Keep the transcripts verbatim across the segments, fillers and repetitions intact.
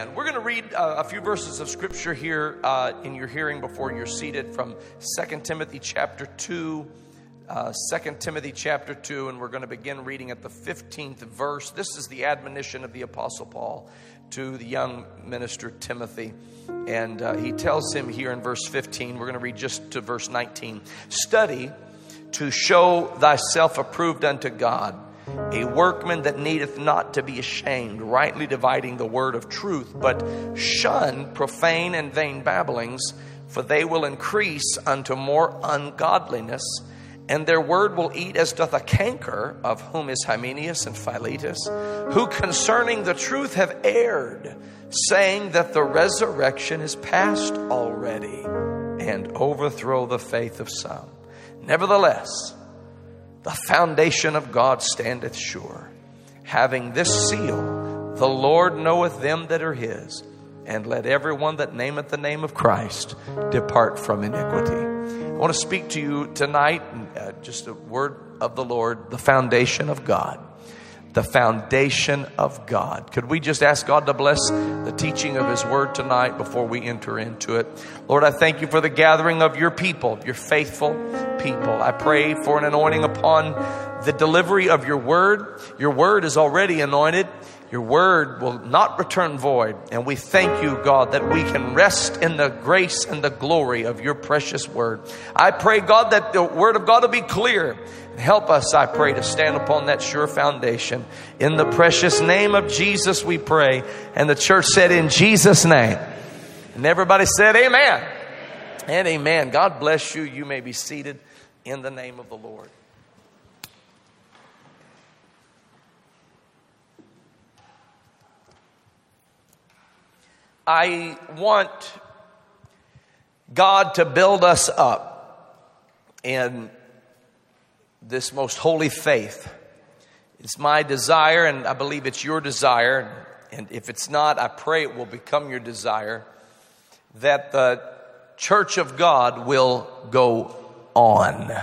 And we're going to read uh, a few verses of scripture here uh, in your hearing before you're seated from Second Timothy chapter two. Uh, Second Timothy chapter two, and we're going to begin reading at the fifteenth verse. This is the admonition of the Apostle Paul to the young minister Timothy. And uh, he tells him here in verse fifteen, we're going to read just to verse nineteen. Study to show thyself approved unto God, a workman that needeth not to be ashamed, rightly dividing the word of truth. But shun profane and vain babblings, for they will increase unto more ungodliness. And their word will eat as doth a canker, of whom is Hymenaeus and Philetus, who concerning the truth have erred, saying that the resurrection is past already, and overthrow the faith of some. Nevertheless, the foundation of God standeth sure, having this seal, the Lord knoweth them that are his, and let everyone that nameth the name of Christ depart from iniquity. I want to speak to you tonight, uh, just a word of the Lord, the foundation of God. The foundation of God. Could we just ask God to bless the teaching of his word tonight before we enter into it? Lord, I thank you for the gathering of your people, your faithful people. I pray for an anointing upon the delivery of your word. Your word is already anointed. Your word will not return void. And we thank you, God, that we can rest in the grace and the glory of your precious word. I pray, God, that the word of God will be clear. Help us, I pray, to stand upon that sure foundation. In the precious name of Jesus we pray. And the church said, in Jesus' name. And everybody said, amen. And amen. God bless you. You may be seated in the name of the Lord. I want God to build us up in this most holy faith. It's my desire, and I believe it's your desire, and if it's not, I pray it will become your desire, that the church of God will go on.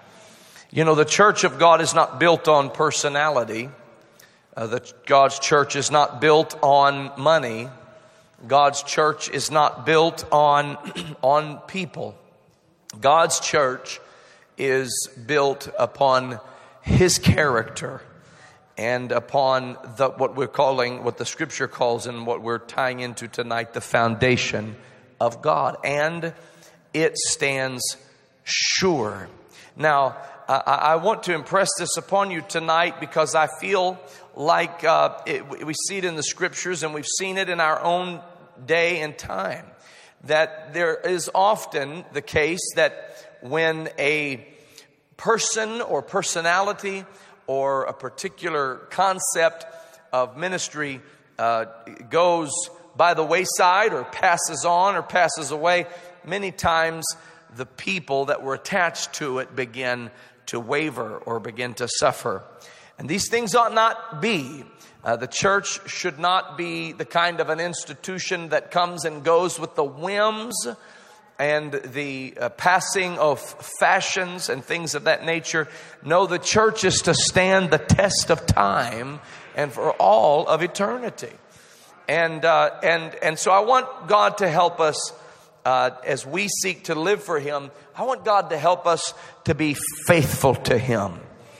You know, the church of God is not built on personality. Uh, the God's church is not built on money. God's church is not built on, on people. God's church is built upon his character and upon the, what we're calling, what the scripture calls and what we're tying into tonight, the foundation of God. And it stands sure. Now, I, I want to impress this upon you tonight because I feel like uh, it, we see it in the scriptures and we've seen it in our own day and time, that there is often the case that when a person or personality or a particular concept of ministry uh, goes by the wayside or passes on or passes away, many times the people that were attached to it begin to waver or begin to suffer. And these things ought not be. Uh, the church should not be the kind of an institution that comes and goes with the whims and the uh, passing of fashions and things of that nature. No, the church is to stand the test of time and for all of eternity. And uh, and and so I want God to help us uh, as we seek to live for him. I want God to help us to be faithful to him.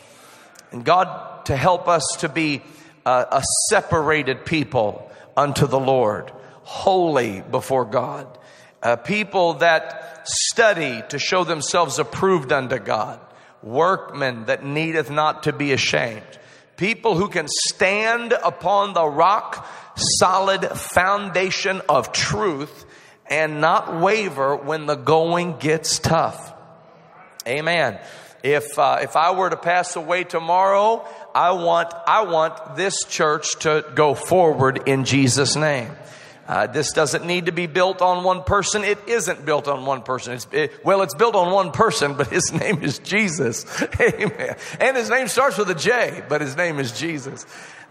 And God to help us to be Uh, a separated people unto the Lord, holy before God, uh, people that study to show themselves approved unto God, workmen that needeth not to be ashamed, people who can stand upon the rock solid foundation of truth and not waver when the going gets tough. Amen. If uh, if I were to pass away tomorrow, I want I want this church to go forward in Jesus' name. Uh, this doesn't need to be built on one person. It isn't built on one person. It's, it, well, it's built on one person, but his name is Jesus. Amen. And his name starts with a J, but his name is Jesus.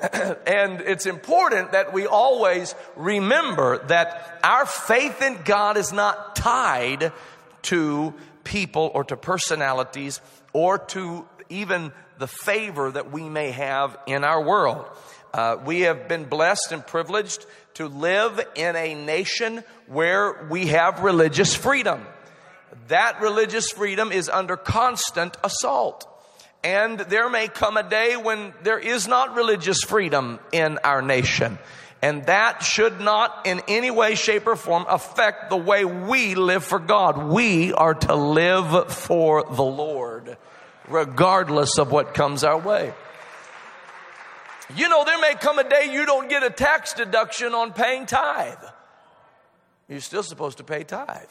And it's important that we always remember that our faith in God is not tied to people or to personalities or to even the favor that we may have in our world. Uh, we have been blessed and privileged to live in a nation where we have religious freedom. That religious freedom is under constant assault. And there may come a day when there is not religious freedom in our nation. And that should not in any way, shape, or form affect the way we live for God. We are to live for the Lord, regardless of what comes our way. You know, there may come a day you don't get a tax deduction on paying tithe. You're still supposed to pay tithe.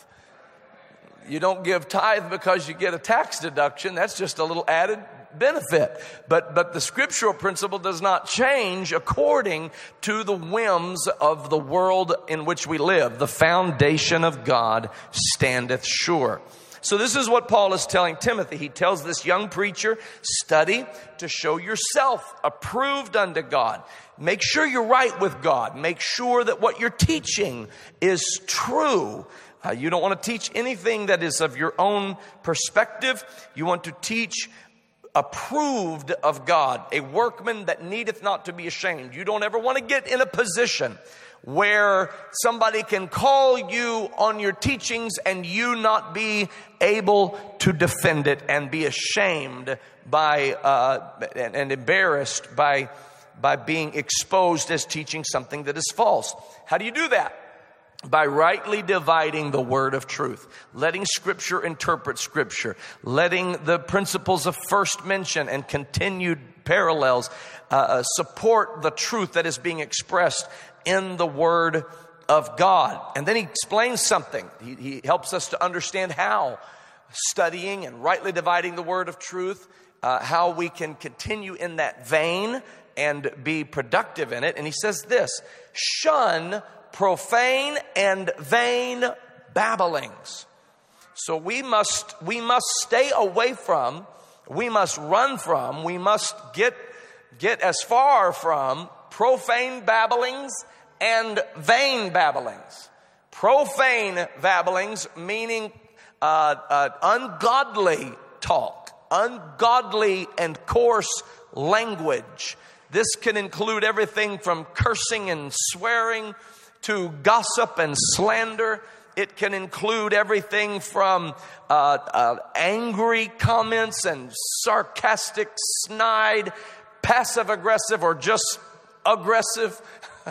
You don't give tithe because you get a tax deduction. That's just a little added benefit. But but the scriptural principle does not change according to the whims of the world in which we live. The foundation of God standeth sure. So this is what Paul is telling Timothy. He tells this young preacher, study to show yourself approved unto God. Make sure you're right with God. Make sure that what you're teaching is true. Uh, you don't want to teach anything that is of your own perspective. You want to teach approved of God, a workman that needeth not to be ashamed. You don't ever want to get in a position where somebody can call you on your teachings and you not be able to defend it and be ashamed by uh, and, and embarrassed by by being exposed as teaching something that is false. How do you do that? By rightly dividing the word of truth, letting Scripture interpret Scripture, letting the principles of first mention and continued parallels uh, support the truth that is being expressed in the Word of God. And then he explains something. He, he helps us to understand how studying and rightly dividing the word of truth, uh, how we can continue in that vein and be productive in it. And he says this, shun profane and vain babblings. So we must we must stay away from, we must run from, we must get get as far from profane babblings and vain babblings. Profane babblings meaning uh, uh, ungodly talk, ungodly and coarse language. This can include everything from cursing and swearing to gossip and slander. It can include everything from uh, uh, angry comments and sarcastic, snide, passive-aggressive, or just aggressive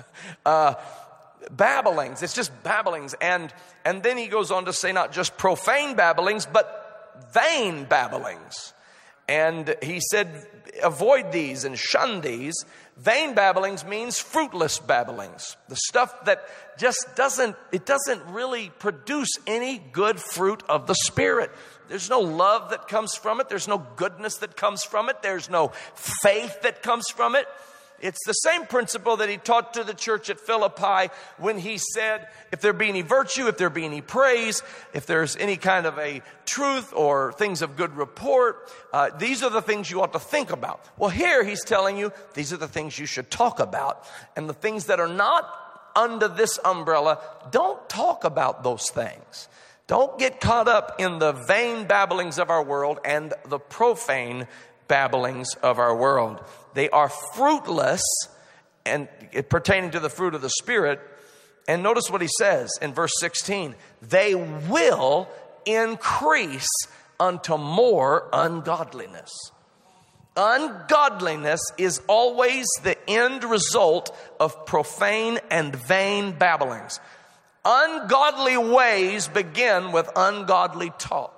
uh, babblings. It's just babblings. And, and then he goes on to say not just profane babblings, but vain babblings. And he said, avoid these and shun these. Vain babblings means fruitless babblings. The stuff that just doesn't, it doesn't really produce any good fruit of the Spirit. There's no love that comes from it. There's no goodness that comes from it. There's no faith that comes from it. It's the same principle that he taught to the church at Philippi when he said, if there be any virtue, if there be any praise, if there's any kind of a truth or things of good report, uh, these are the things you ought to think about. Well, here he's telling you, these are the things you should talk about. And the things that are not under this umbrella, don't talk about those things. Don't get caught up in the vain babblings of our world and the profane babblings of our world. They are fruitless and pertaining to the fruit of the Spirit. And notice what he says in verse sixteen. They will increase unto more ungodliness. Ungodliness is always the end result of profane and vain babblings. Ungodly ways begin with ungodly talk.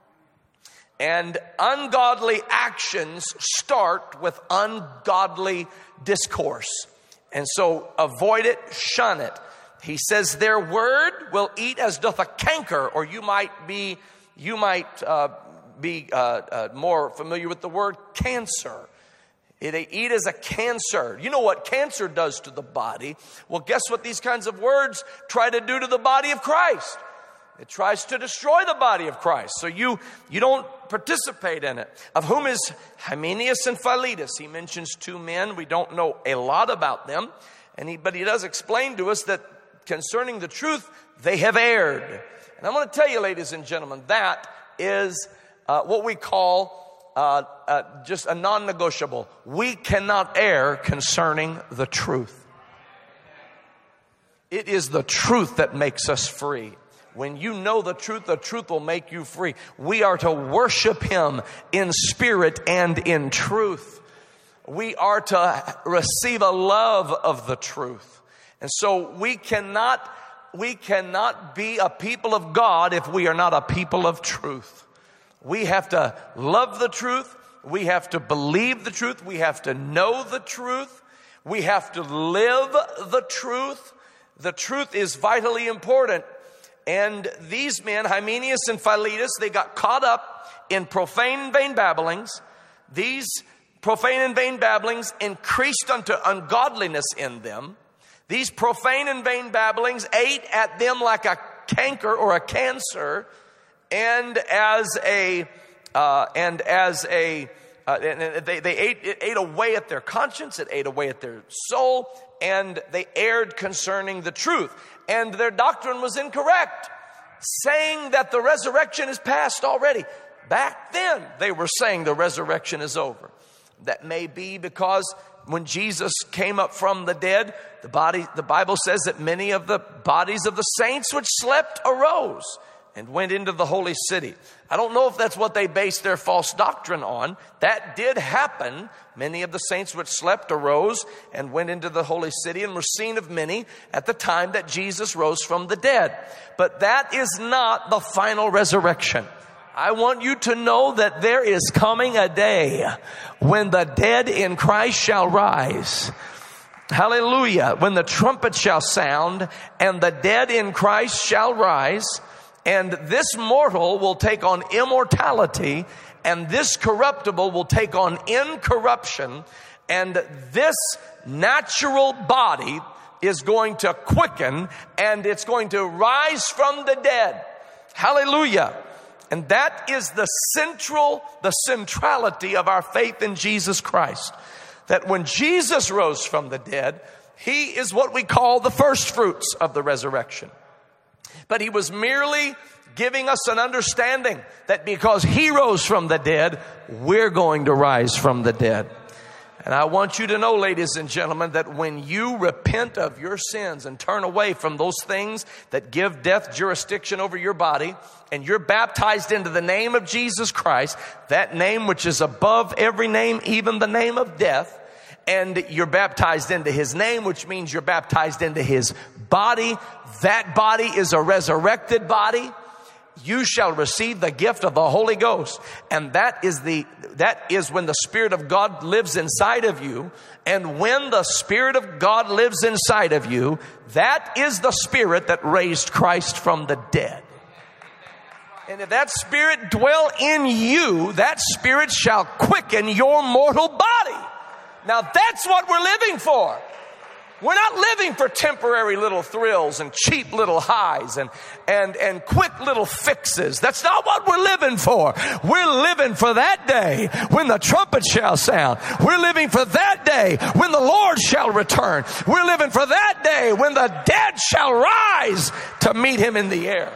And ungodly actions start with ungodly discourse. And so avoid it, shun it. He says their word will eat as doth a canker, or you might be, you might uh, be uh, uh, more familiar with the word cancer. They eat as a cancer. You know what cancer does to the body? Well, guess what these kinds of words try to do to the body of Christ? It tries to destroy the body of Christ. So you, you don't participate in it. Of whom is Hymenaeus and Philetus. He mentions two men. We don't know a lot about them. And he, but he does explain to us that concerning the truth, they have erred. And I'm going to tell you, ladies and gentlemen, that is uh, what we call uh, uh, just a non-negotiable. We cannot err concerning the truth. It is the truth that makes us free. When you know the truth, the truth will make you free. We are to worship Him in spirit and in truth. We are to receive a love of the truth. And so we cannot, we cannot be a people of God if we are not a people of truth. We have to love the truth. We have to believe the truth. We have to know the truth. We have to live the truth. The truth is vitally important. And these men, Hymenaeus and Philetus, they got caught up in profane and vain babblings. These profane and vain babblings increased unto ungodliness in them. These profane and vain babblings ate at them like a canker or a cancer, and as a uh, and as a uh, and they they ate it ate away at their conscience. It ate away at their soul, and they erred concerning the truth. And their doctrine was incorrect, saying that the resurrection is past already. Back then, they were saying the resurrection is over. That may be because when Jesus came up from the dead, the body, the Bible says that many of the bodies of the saints which slept arose and went into the holy city. I don't know if that's what they based their false doctrine on. That did happen. Many of the saints which slept arose and went into the holy city and were seen of many at the time that Jesus rose from the dead. But that is not the final resurrection. I want you to know that there is coming a day when the dead in Christ shall rise. Hallelujah. When the trumpet shall sound and the dead in Christ shall rise, and this mortal will take on immortality, and this corruptible will take on incorruption, and this natural body is going to quicken, and it's going to rise from the dead. Hallelujah. And that is the central, the centrality of our faith in Jesus Christ. That when Jesus rose from the dead, He is what we call the first fruits of the resurrection. But He was merely giving us an understanding that because He rose from the dead, we're going to rise from the dead. And I want you to know, ladies and gentlemen, that when you repent of your sins and turn away from those things that give death jurisdiction over your body, and you're baptized into the name of Jesus Christ, that name which is above every name, even the name of death, and you're baptized into His name, which means you're baptized into His body. That body is a resurrected body. You shall receive the gift of the Holy Ghost. And that is the, that is when the Spirit of God lives inside of you. And when the Spirit of God lives inside of you, that is the Spirit that raised Christ from the dead. And if that Spirit dwell in you, that Spirit shall quicken your mortal body. Now that's what we're living for. We're not living for temporary little thrills and cheap little highs and, and, and quick little fixes. That's not what we're living for. We're living for that day when the trumpet shall sound. We're living for that day when the Lord shall return. We're living for that day when the dead shall rise to meet Him in the air.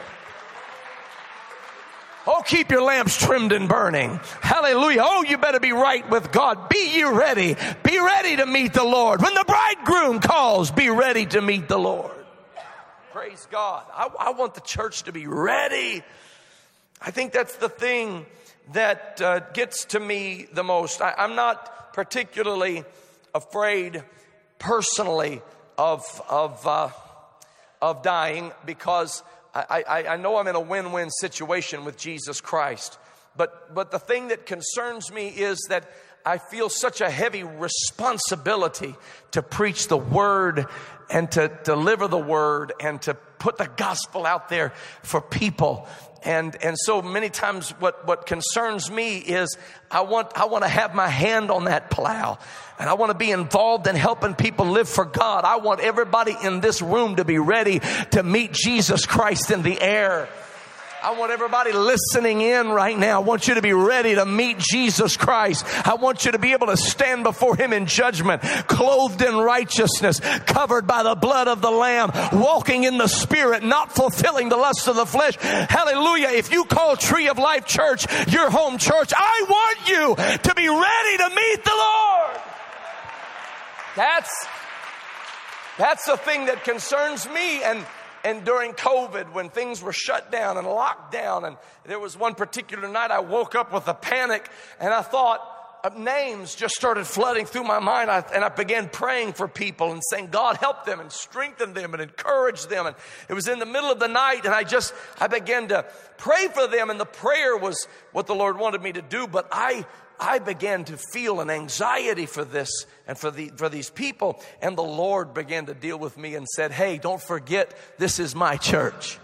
Oh, keep your lamps trimmed and burning. Hallelujah. Oh, you better be right with God. Be you ready. Be ready to meet the Lord. When the bridegroom calls, be ready to meet the Lord. Praise God. I, I want the church to be ready. I think that's the thing that uh, gets to me the most. I, I'm not particularly afraid personally of, of, uh, of dying because I, I, I know I'm in a win-win situation with Jesus Christ. But, but the thing that concerns me is that I feel such a heavy responsibility to preach the Word and to deliver the Word and to put the gospel out there for people. And, and so many times what, what concerns me is I want, I want to have my hand on that plow. And I want to be involved in helping people live for God. I want everybody in this room to be ready to meet Jesus Christ in the air. I want everybody listening in right now. I want you to be ready to meet Jesus Christ. I want you to be able to stand before Him in judgment, clothed in righteousness, covered by the blood of the Lamb, walking in the Spirit, not fulfilling the lust of the flesh. Hallelujah. If you call Tree of Life Church your home church, I want you to be ready to meet the Lord. That's, That's the thing that concerns me. And And during COVID, when things were shut down and locked down, and there was one particular night I woke up with a panic, and I thought of names just started flooding through my mind. I, and I began praying for people and saying, God, help them and strengthen them and encourage them. And it was in the middle of the night, and I just, I began to pray for them, and the prayer was what the Lord wanted me to do. But I I began to feel an anxiety for this and for the for these people. And the Lord began to deal with me and said, hey, don't forget, this is my church.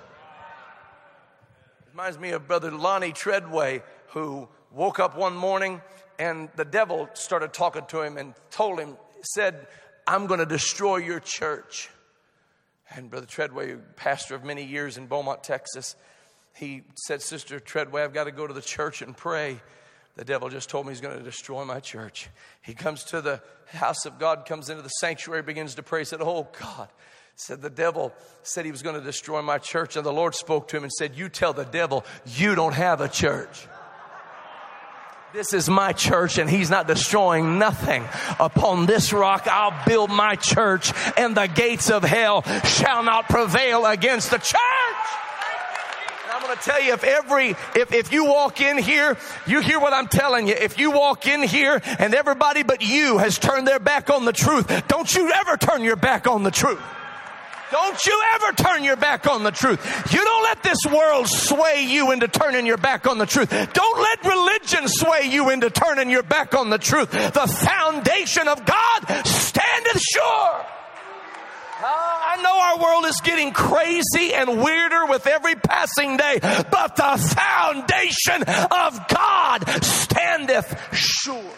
It reminds me of Brother Lonnie Treadway, who woke up one morning and the devil started talking to him and told him, said, I'm going to destroy your church. And Brother Treadway, pastor of many years in Beaumont, Texas, he said, Sister Treadway, I've got to go to the church and pray. The devil just told me he's going to destroy my church. He comes to the house of God, comes into the sanctuary, begins to pray. He said, oh God, said the devil said he was going to destroy my church. And the Lord spoke to him and said, you tell the devil you don't have a church. This is my church, and he's not destroying nothing. Upon this rock I'll build my church, and the gates of hell shall not prevail against the church. I'm going to tell you, if every, if, if you walk in here, you hear what I'm telling you. If you walk in here and everybody but you has turned their back on the truth, don't you ever turn your back on the truth. Don't you ever turn your back on the truth. You don't let this world sway you into turning your back on the truth. Don't let religion sway you into turning your back on the truth. The foundation of God standeth sure. Uh, I know our world is getting crazy and weirder with every passing day, but the foundation of God standeth sure.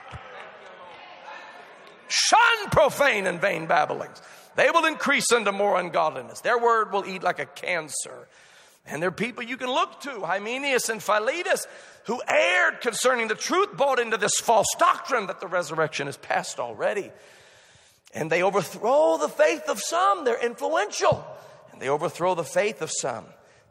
Shun profane and vain babblings. They will increase unto more ungodliness. Their word will eat like a cancer. And there are people you can look to, Hymenaeus and Philetus, who erred concerning the truth, bought into this false doctrine that the resurrection is past already. And they overthrow the faith of some. They're influential. And they overthrow the faith of some.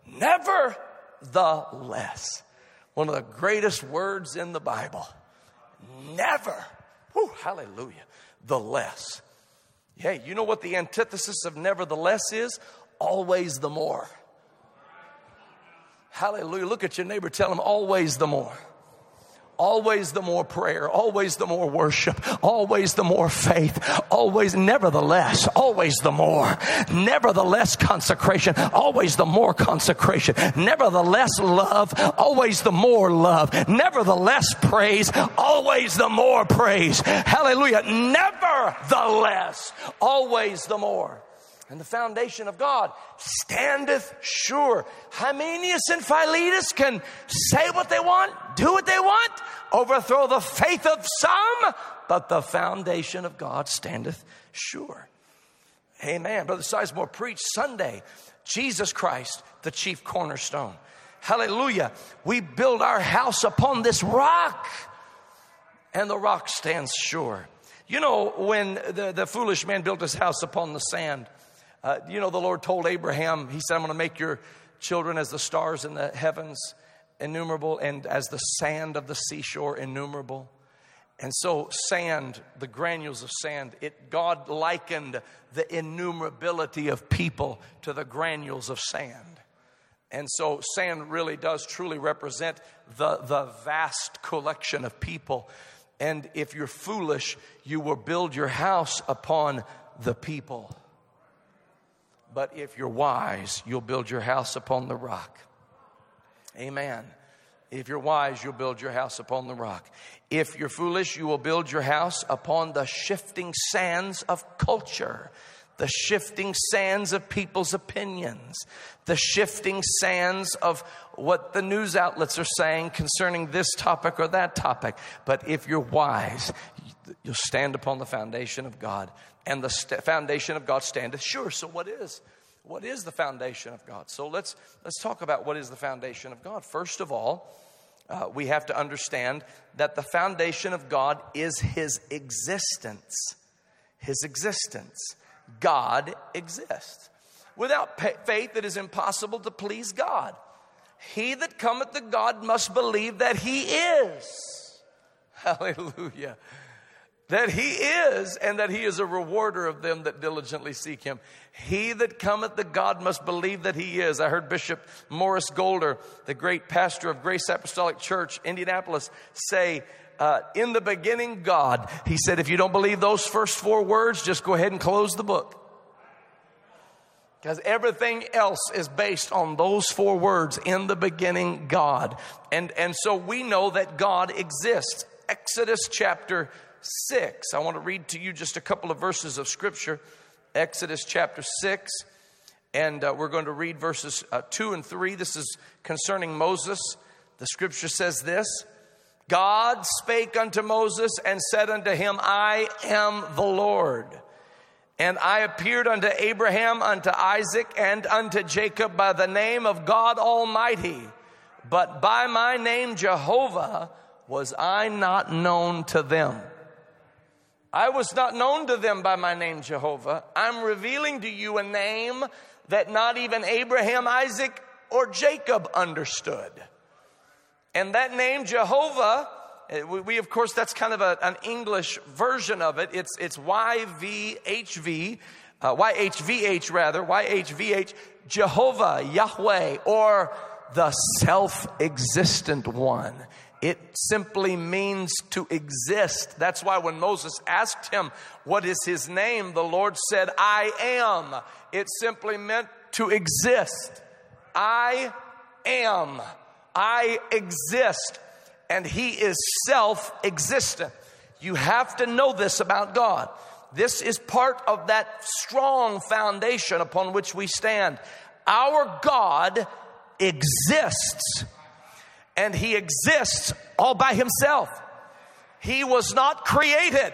Nevertheless. One of the greatest words in the Bible. Never. Whew, hallelujah. The less. Hey, you know what the antithesis of nevertheless is? Always the more. Hallelujah. Look at your neighbor. Tell him always the more. Always the more prayer, always the more worship, always the more faith, always, nevertheless, always the more, nevertheless consecration, always the more consecration, nevertheless love, always the more love, nevertheless praise, always the more praise. Hallelujah. Nevertheless, always the more. And the foundation of God standeth sure. Hymenaeus and Philetus can say what they want, do what they want, overthrow the faith of some, but the foundation of God standeth sure. Amen. Brother Sizemore preached Sunday, Jesus Christ, the chief cornerstone. Hallelujah. We build our house upon this rock, and the rock stands sure. You know, when the, the foolish man built his house upon the sand, Uh, you know, the Lord told Abraham, he said, I'm going to make your children as the stars in the heavens innumerable, and as the sand of the seashore innumerable. And so sand, the granules of sand, it God likened the innumerability of people to the granules of sand. And so sand really does truly represent the, the vast collection of people. And if you're foolish, you will build your house upon the people. But if you're wise, you'll build your house upon the rock. Amen. If you're wise, you'll build your house upon the rock. If you're foolish, you will build your house upon the shifting sands of culture, the shifting sands of people's opinions, the shifting sands of what the news outlets are saying concerning this topic or that topic. But if you're wise, you'll stand upon the foundation of God, and the st- foundation of God standeth sure. So what is? What is the foundation of God? So let's let's talk about what is the foundation of God. First of all, uh, we have to understand that the foundation of God is His existence. His existence. God exists. Without faith, it is impossible to please God. He that cometh to God must believe that He is. Hallelujah. that he is, and that he is a rewarder of them that diligently seek him. He that cometh to God must believe that he is. I heard Bishop Morris Golder, the great pastor of Grace Apostolic Church, Indianapolis, say, uh, in the beginning, God. He said, if you don't believe those first four words, just go ahead and close the book. Because everything else is based on those four words, in the beginning, God. And, and so we know that God exists. Exodus chapter six. I want to read to you just a couple of verses of scripture. Exodus chapter six. And uh, we're going to read verses uh, two and three. This is concerning Moses. The scripture says this. God spake unto Moses and said unto him, I am the Lord. And I appeared unto Abraham, unto Isaac, and unto Jacob by the name of God Almighty. But by my name Jehovah was I not known to them. I was not known to them by my name Jehovah. I'm revealing to you a name that not even Abraham, Isaac, or Jacob understood. And that name Jehovah, we, we of course, that's kind of a, an English version of it. It's it's Y V H V, uh, Y H V H rather, Y H V H, Jehovah, Yahweh, or the self-existent one. It simply means to exist. That's why when Moses asked him, what is his name? The Lord said, I am. It simply meant to exist. I am. I exist. And he is self-existent. You have to know this about God. This is part of that strong foundation upon which we stand. Our God exists. And he exists all by himself. He was not created.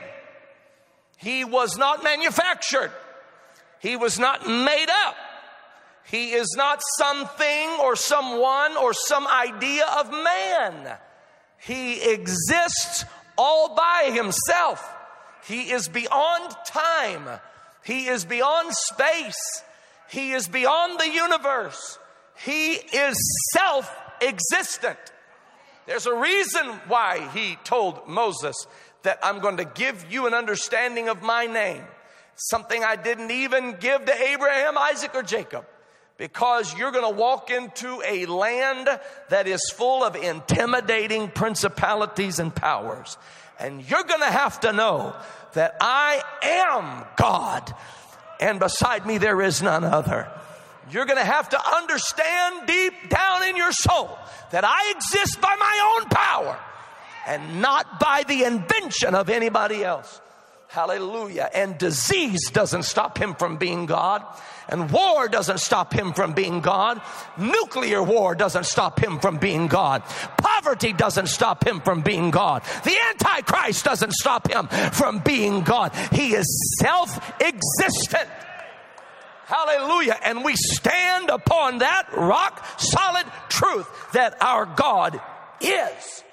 He was not manufactured. He was not made up. He is not something or someone or some idea of man. He exists all by himself. He is beyond time. He is beyond space. He is beyond the universe. He is self-existent. There's a reason why he told Moses that I'm going to give you an understanding of my name. Something I didn't even give to Abraham, Isaac, or Jacob. Because you're going to walk into a land that is full of intimidating principalities and powers. And you're going to have to know that I am God. And beside me there is none other. You're going to have to understand deep down in your soul that I exist by my own power and not by the invention of anybody else. Hallelujah. And disease doesn't stop him from being God. And war doesn't stop him from being God. Nuclear war doesn't stop him from being God. Poverty doesn't stop him from being God. The Antichrist doesn't stop him from being God. He is self-existent. Hallelujah. And we stand upon that rock solid truth that our God is.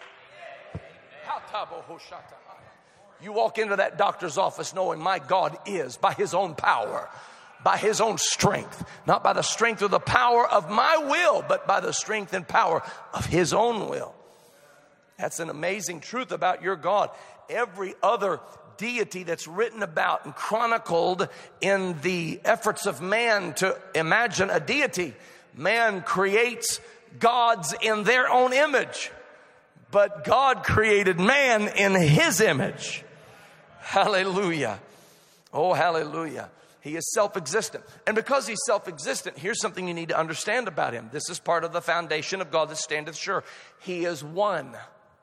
You walk into that doctor's office knowing my God is, by his own power, by his own strength, not by the strength or the power of my will, but by the strength and power of his own will. That's an amazing truth about your God. Every other deity that's written about and chronicled in the efforts of man to imagine a deity, man creates gods in their own image, but God created man in his image. Hallelujah. Oh, hallelujah. He is self-existent. And because he's self-existent, here's something you need to understand about him. This is part of the foundation of God that standeth sure. He is one.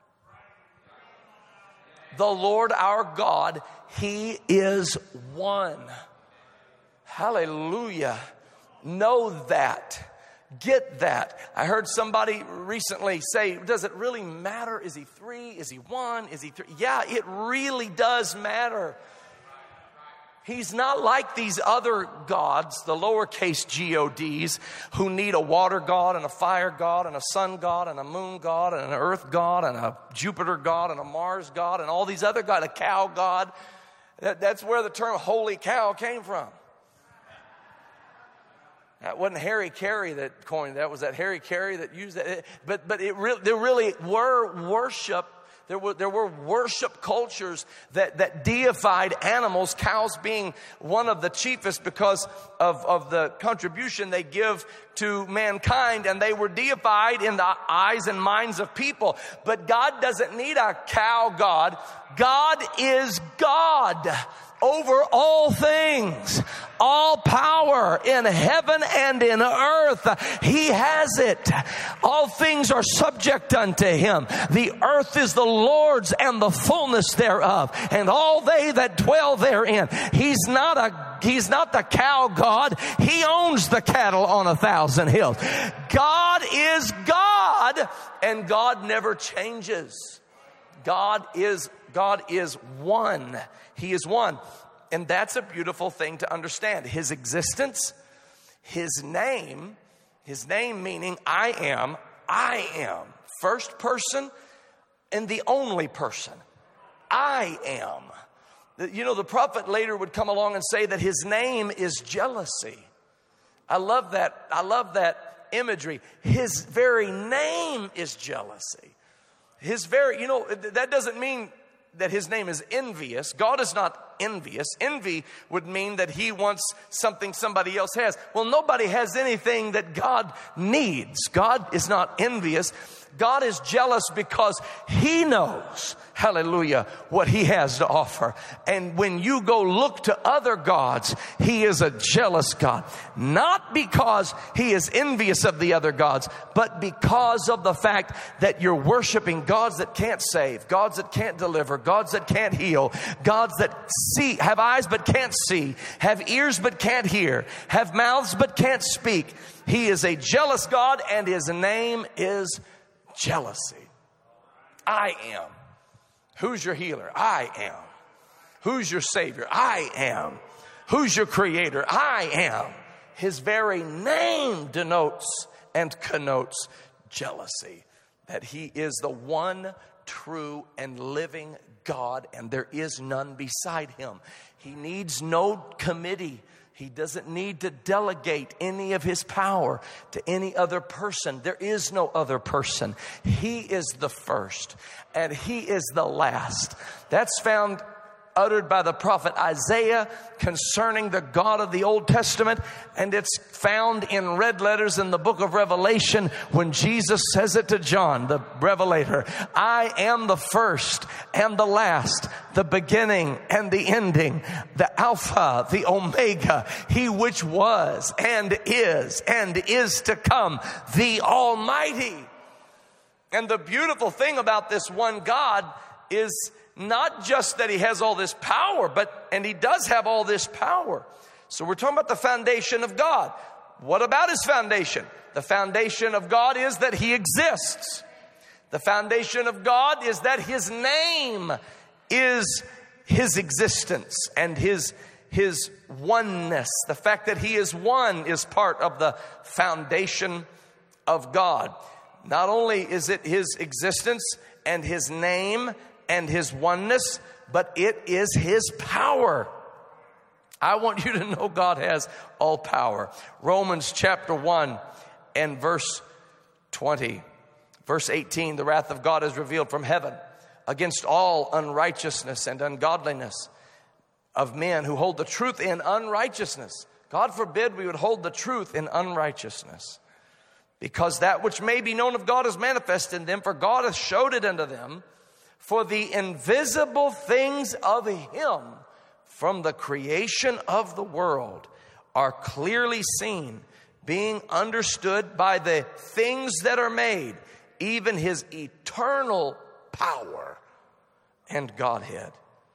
The Lord our God, he is one. Hallelujah. Know that. Get that. I heard somebody recently say, does it really matter? Is he three? Is he one? Is he three? Yeah, it really does matter. He's not like these other gods, the lowercase G O Ds, who need a water god and a fire god and a sun god and a moon god and an earth god and a Jupiter god and a Mars god and all these other gods, a cow god. That, that's where the term holy cow came from. That wasn't Harry Carey that coined that. Was that Harry Carey that used that? But but it really, there really were worship There were, there were worship cultures that, that deified animals, cows being one of the chiefest because of, of the contribution they give to mankind, and they were deified in the eyes and minds of people. But God doesn't need a cow God. God is God over all things, all power in heaven and in earth. He has it. All things are subject unto him. The earth is the Lord's and the fullness thereof, and all they that dwell therein. He's not a, he's not the cow God. He owns the cattle on a thousand hills. God is God, and God never changes. God is God is one. He is one. And that's a beautiful thing to understand. His existence, his name, his name meaning I am, I am. First person and the only person. I am. You know, the prophet later would come along and say that his name is jealousy. I love that. I love that imagery. His very name is jealousy. His very, you know, that doesn't mean that his name is envious. God is not envious. Envy would mean that he wants something somebody else has. Well, nobody has anything that God needs. God is not envious. God is jealous because he knows, hallelujah, what he has to offer. And when you go look to other gods, he is a jealous God. Not because he is envious of the other gods, but because of the fact that you're worshiping gods that can't save, gods that can't deliver, gods that can't heal, gods that see, have eyes but can't see, have ears but can't hear, have mouths but can't speak. He is a jealous God, and his name is jealousy. I am. Who's your healer? I am. Who's your savior? I am. Who's your creator? I am. His very name denotes and connotes jealousy. That he is the one true and living God, and there is none beside him. He needs no committee. He doesn't need to delegate any of his power to any other person. There is no other person. He is the first, and he is the last. That's found uttered by the prophet Isaiah concerning the God of the Old Testament, and it's found in red letters in the book of Revelation when Jesus says it to John, the Revelator. I am the first and the last, the beginning and the ending, the Alpha, the Omega, he which was and is and is to come, the Almighty. And the beautiful thing about this one God is not just that he has all this power, but, and he does have all this power. So we're talking about the foundation of God. What about his foundation? The foundation of God is that he exists. The foundation of God is that his name is his existence and his, his oneness. The fact that he is one is part of the foundation of God. Not only is it his existence and his name and his oneness, but it is his power. I want you to know God has all power. Romans chapter one and verse twenty. Verse eighteen, the wrath of God is revealed from heaven against all unrighteousness and ungodliness of men who hold the truth in unrighteousness. God forbid we would hold the truth in unrighteousness. Because that which may be known of God is manifest in them, for God hath showed it unto them. For the invisible things of him from the creation of the world are clearly seen, being understood by the things that are made, even his eternal power and Godhead,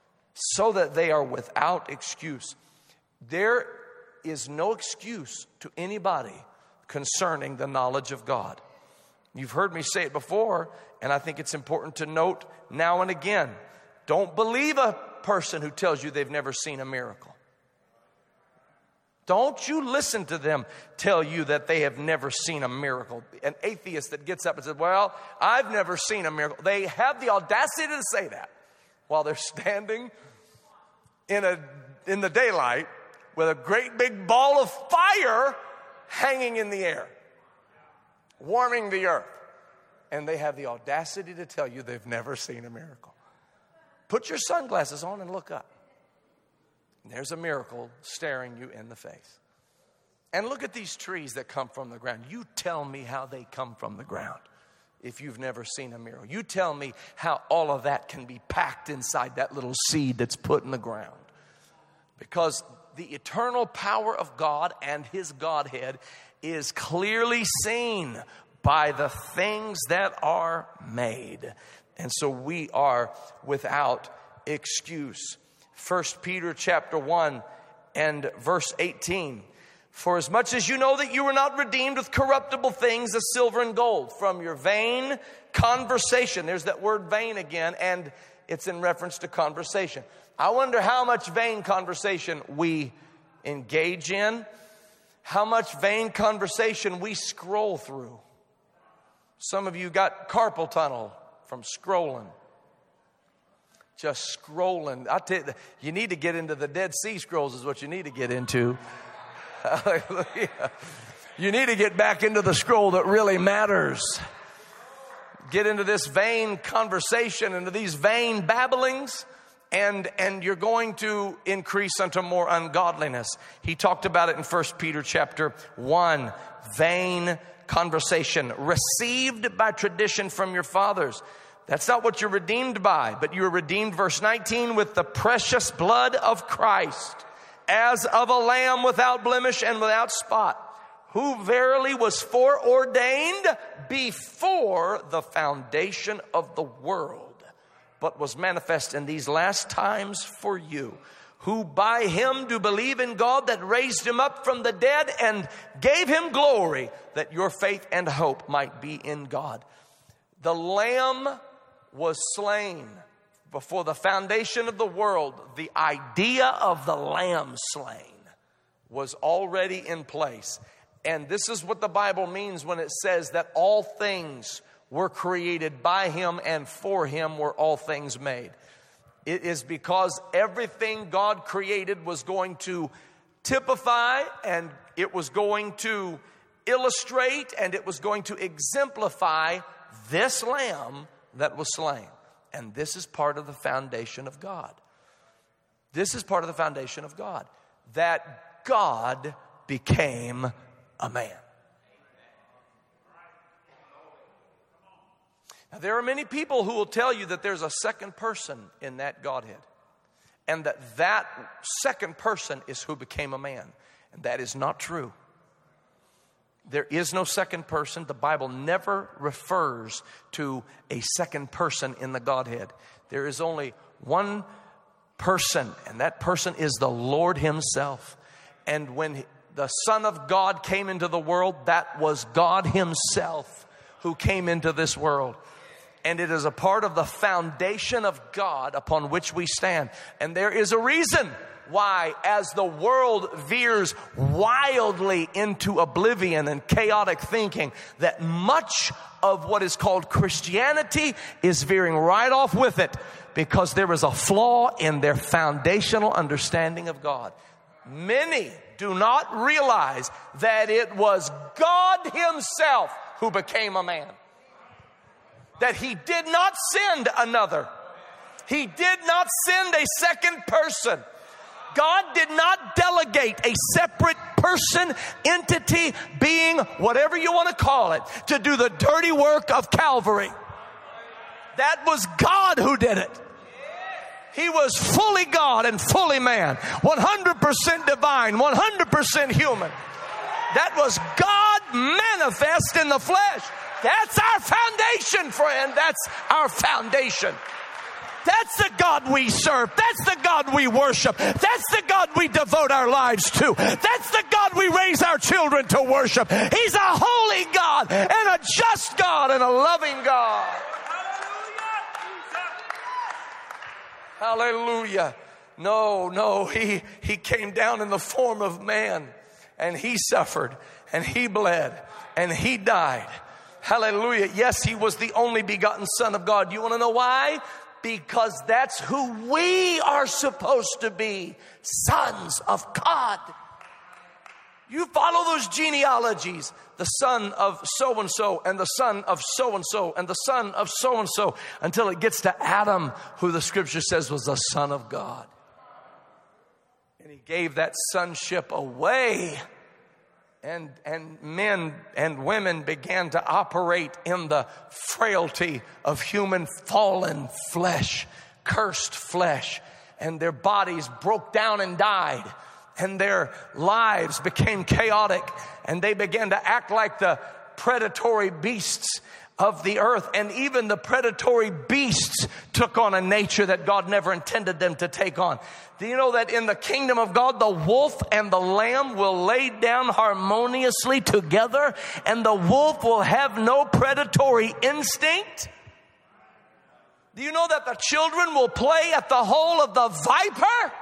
so that they are without excuse. There is no excuse to anybody concerning the knowledge of God. You've heard me say it before, and I think it's important to note now and again. Don't believe a person who tells you they've never seen a miracle. Don't you listen to them tell you that they have never seen a miracle. An atheist that gets up and says, well, I've never seen a miracle. They have the audacity to say that while they're standing in a in the daylight with a great big ball of fire hanging in the air, warming the earth. and they have the audacity to tell you they've never seen a miracle. Put your sunglasses on and look up. There's a miracle staring you in the face. And look at these trees that come from the ground. You tell me how they come from the ground if you've never seen a miracle. You tell me how all of that can be packed inside that little seed that's put in the ground. Because the eternal power of God and His Godhead is clearly seen by the things that are made. And so we are without excuse. First Peter chapter one and verse eighteen. For as much as you know that you were not redeemed with corruptible things as silver and gold from your vain conversation. There's that word vain again, and it's in reference to conversation. I wonder how much vain conversation we engage in, how much vain conversation we scroll through. Some of you got carpal tunnel from scrolling. Just scrolling. I tell you, you need to get into the Dead Sea Scrolls is what you need to get into. Hallelujah. You need to get back into the scroll that really matters. Get into this vain conversation, into these vain babblings, and, and you're going to increase unto more ungodliness. He talked about it in First Peter chapter one. Vain conversation received by tradition from your fathers. That's not what you're redeemed by, but you're redeemed, verse nineteen, with the precious blood of Christ, as of a lamb without blemish and without spot, who verily was foreordained before the foundation of the world, but was manifest in these last times for you, who by him do believe in God that raised him up from the dead and gave him glory, that your faith and hope might be in God. The Lamb was slain before the foundation of the world. The idea of the Lamb slain was already in place. And this is what the Bible means when it says that all things were created by him, and for him were all things made. It is because everything God created was going to typify, and it was going to illustrate, and it was going to exemplify this Lamb that was slain. And this is part of the foundation of God. This is part of the foundation of God. That God became a man. Now, there are many people who will tell you that there's a second person in that Godhead. And that that second person is who became a man. And that is not true. There is no second person. The Bible never refers to a second person in the Godhead. There is only one person, and that person is the Lord himself. And when the Son of God came into the world, that was God himself who came into this world. And it is a part of the foundation of God upon which we stand. And there is a reason why, as the world veers wildly into oblivion and chaotic thinking, that much of what is called Christianity is veering right off with it, because there is a flaw in their foundational understanding of God. Many do not realize that it was God himself who became a man. That he did not send another. He did not send a second person. God did not delegate a separate person, entity, being, whatever you want to call it, to do the dirty work of Calvary. That was God who did it. He was fully God and fully man. one hundred percent divine, one hundred percent human. That was God manifest in the flesh. That's our foundation, friend. That's our foundation. That's the God we serve. That's the God we worship. That's the God we devote our lives to. That's the God we raise our children to worship. He's a holy God and a just God and a loving God. Hallelujah. No, no, he, he came down in the form of man, and he suffered and he bled and he died. Hallelujah. Yes, he was the only begotten Son of God. You want to know why? Because that's who we are supposed to be, sons of God. You follow those genealogies, the son of so-and-so and the son of so-and-so and the son of so-and-so, until it gets to Adam, who the scripture says was the Son of God. And he gave that sonship away. And, and men and women began to operate in the frailty of human fallen flesh, cursed flesh. And their bodies broke down and died. And their lives became chaotic, and they began to act like the predatory beasts of the earth. And even the predatory beasts took on a nature that God never intended them to take on. Do you know that in the kingdom of God, the wolf and the lamb will lay down harmoniously together, and the wolf will have no predatory instinct? Do you know that the children will play at the hole of the viper?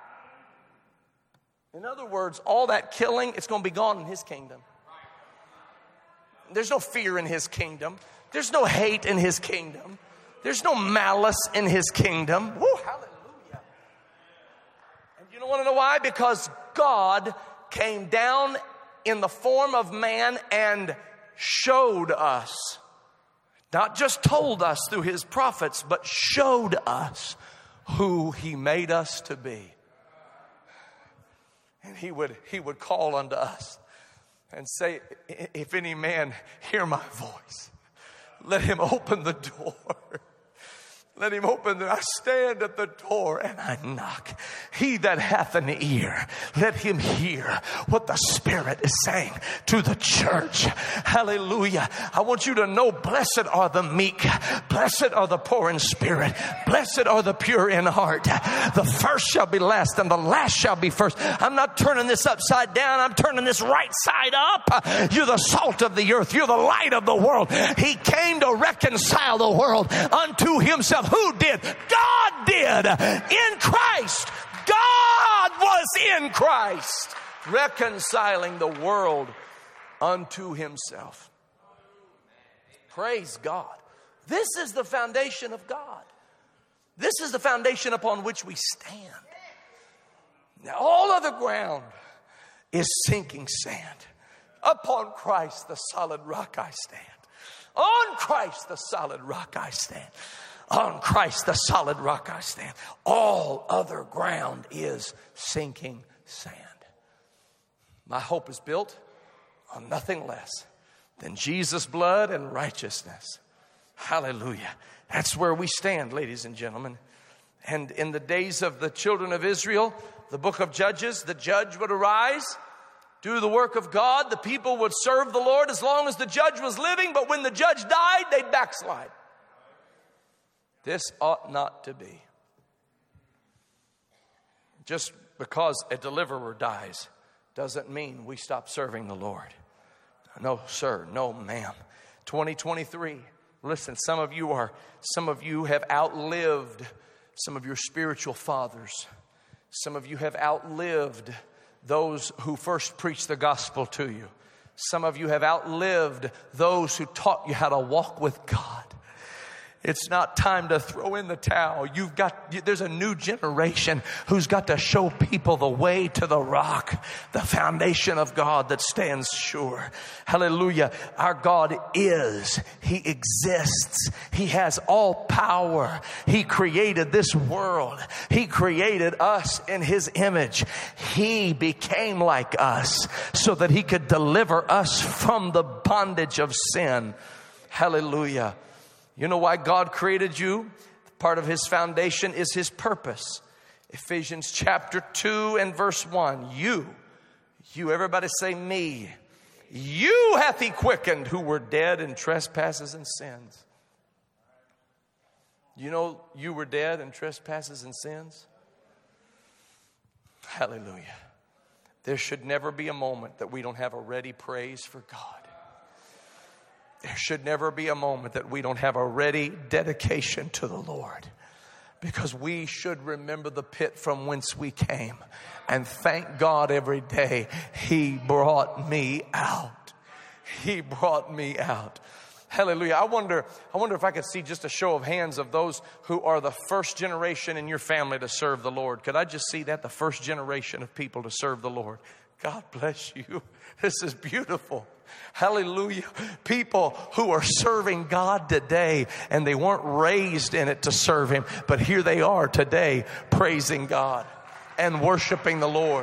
In other words, all that killing, it's going to be gone in his kingdom. There's no fear in his kingdom. There's no hate in his kingdom. There's no malice in his kingdom. Woo, hallelujah. And you don't want to know why? Because God came down in the form of man and showed us. Not just told us through his prophets, but showed us who he made us to be. And he would, he would call unto us and say, if any man hear my voice, let him open the door. Let him open the, I stand at the door and I knock. He that hath an ear, let him hear what the Spirit is saying to the church. Hallelujah. I want you to know, blessed are the meek. Blessed are the poor in spirit. Blessed are the pure in heart. The first shall be last and the last shall be first. I'm not turning this upside down. I'm turning this right side up. You're the salt of the earth. You're the light of the world. He came to reconcile the world unto himself. Who did? God did. In Christ. God was in Christ, reconciling the world unto himself. Praise God. This is the foundation of God. This is the foundation upon which we stand. Now, all other ground is sinking sand. Upon Christ, the solid rock I stand. On Christ, the solid rock I stand. On Christ, the solid rock I stand. All other ground is sinking sand. My hope is built on nothing less than Jesus' blood and righteousness. Hallelujah. That's where we stand, ladies and gentlemen. And in the days of the children of Israel, the book of Judges, the judge would arise, do the work of God. The people would serve the Lord as long as the judge was living. But when the judge died, they'd backslide. This ought not to be. Just because a deliverer dies doesn't mean we stop serving the Lord. No, sir. No, ma'am. twenty twenty-three. Listen, some of you are, some of you have outlived some of your spiritual fathers. Some of you have outlived those who first preached the gospel to you. Some of you have outlived those who taught you how to walk with God. It's not time to throw in the towel. You've got, there's a new generation who's got to show people the way to the rock, the foundation of God that stands sure. Hallelujah. Our God is, He exists. He has all power. He created this world. He created us in His image. He became like us so that He could deliver us from the bondage of sin. Hallelujah. You know why God created you? Part of His foundation is His purpose. Ephesians chapter two and verse one. You, you, everybody say me. You hath He quickened who were dead in trespasses and sins. You know you were dead in trespasses and sins? Hallelujah. There should never be a moment that we don't have a ready praise for God. There should never be a moment that we don't have a ready dedication to the Lord, because we should remember the pit from whence we came and thank God every day. He brought me out. He brought me out. Hallelujah. I wonder, I wonder if I could see just a show of hands of those who are the first generation in your family to serve the Lord. Could I just see that? The first generation of people to serve the Lord. God bless you. This is beautiful. Hallelujah. People who are serving God today, and they weren't raised in it to serve Him, but here they are today praising God and worshiping the Lord.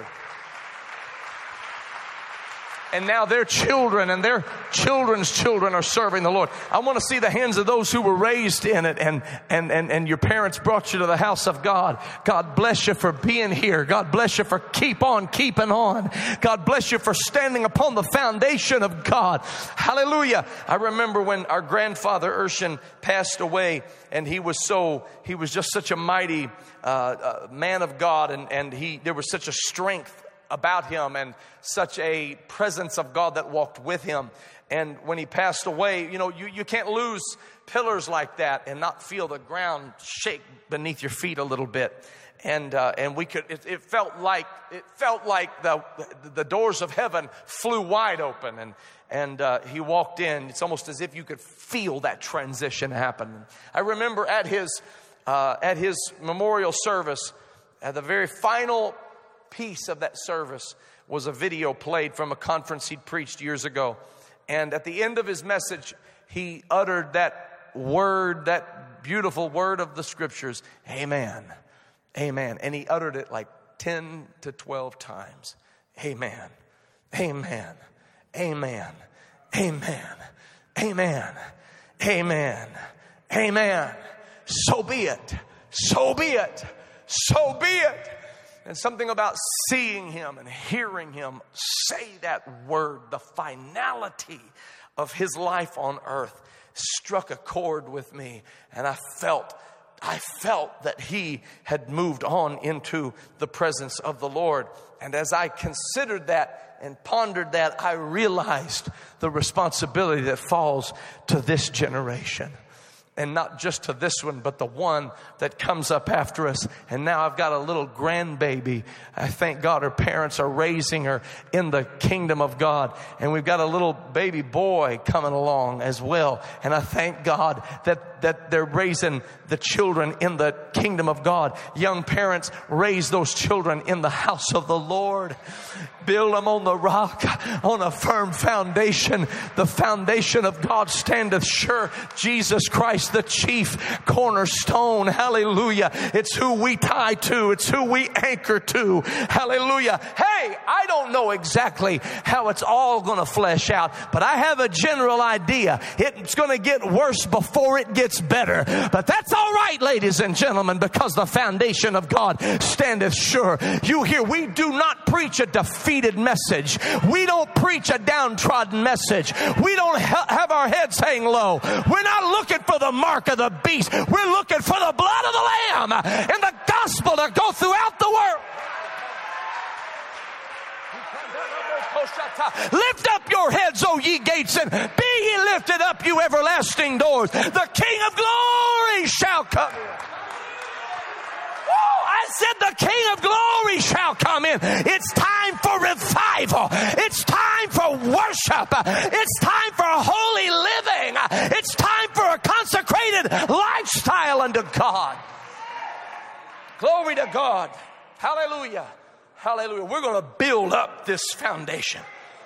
And now their children and their children's children are serving the Lord. I want to see the hands of those who were raised in it, and, and, and, and your parents brought you to the house of God. God bless you for being here. God bless you for keep on keeping on. God bless you for standing upon the foundation of God. Hallelujah. I remember when our grandfather Urshan passed away, and he was so, he was just such a mighty uh, uh, man of God, and, and he, there was such a strength about him and such a presence of God that walked with him. And when he passed away, you know, you, you can't lose pillars like that and not feel the ground shake beneath your feet a little bit. And uh, and we could, it, it felt like it felt like the the doors of heaven flew wide open, and and uh, he walked in. It's almost as if you could feel that transition happen. I remember at his uh, at his memorial service, at the very final piece of that service was a video played from a conference he'd preached years ago. And at the end of his message, he uttered that word, that beautiful word of the scriptures, amen, amen. And he uttered it like ten to twelve times. Amen, amen, amen, amen, amen, amen, amen. So be it, so be it, so be it. And something about seeing him and hearing him say that word, the finality of his life on earth, struck a chord with me. And I felt, I felt that he had moved on into the presence of the Lord. And as I considered that and pondered that, I realized the responsibility that falls to this generation. And not just to this one, but the one that comes up after us. And now I've got a little grandbaby. I thank God her parents are raising her in the kingdom of God. And we've got a little baby boy coming along as well. And I thank God that, that they're raising the children in the kingdom of God. Young parents, raise those children in the house of the Lord. Build them on the rock, on a firm foundation. The foundation of God standeth sure. Jesus Christ, the chief cornerstone. Hallelujah. It's who we tie to. It's who we anchor to. Hallelujah. Hey, I don't know exactly how it's all going to flesh out, but I have a general idea. It's going to get worse before it gets better. But that's all right, ladies and gentlemen, because the foundation of God standeth sure. You hear, we do not preach a defeated message. We don't preach a downtrodden message. We don't ha- have our heads hang low. We're not looking for the mark of the beast. We're looking for the blood of the Lamb and the gospel to go throughout the world. Lift up your heads, O ye gates, and be ye lifted up, you everlasting doors. The King of glory shall come in. Oh, I said the King of glory shall come in. It's time for revival. It's time for worship. It's time for holy living. It's time for a consecrated lifestyle unto God. Glory to God. Hallelujah. Hallelujah. We're going to build up this foundation.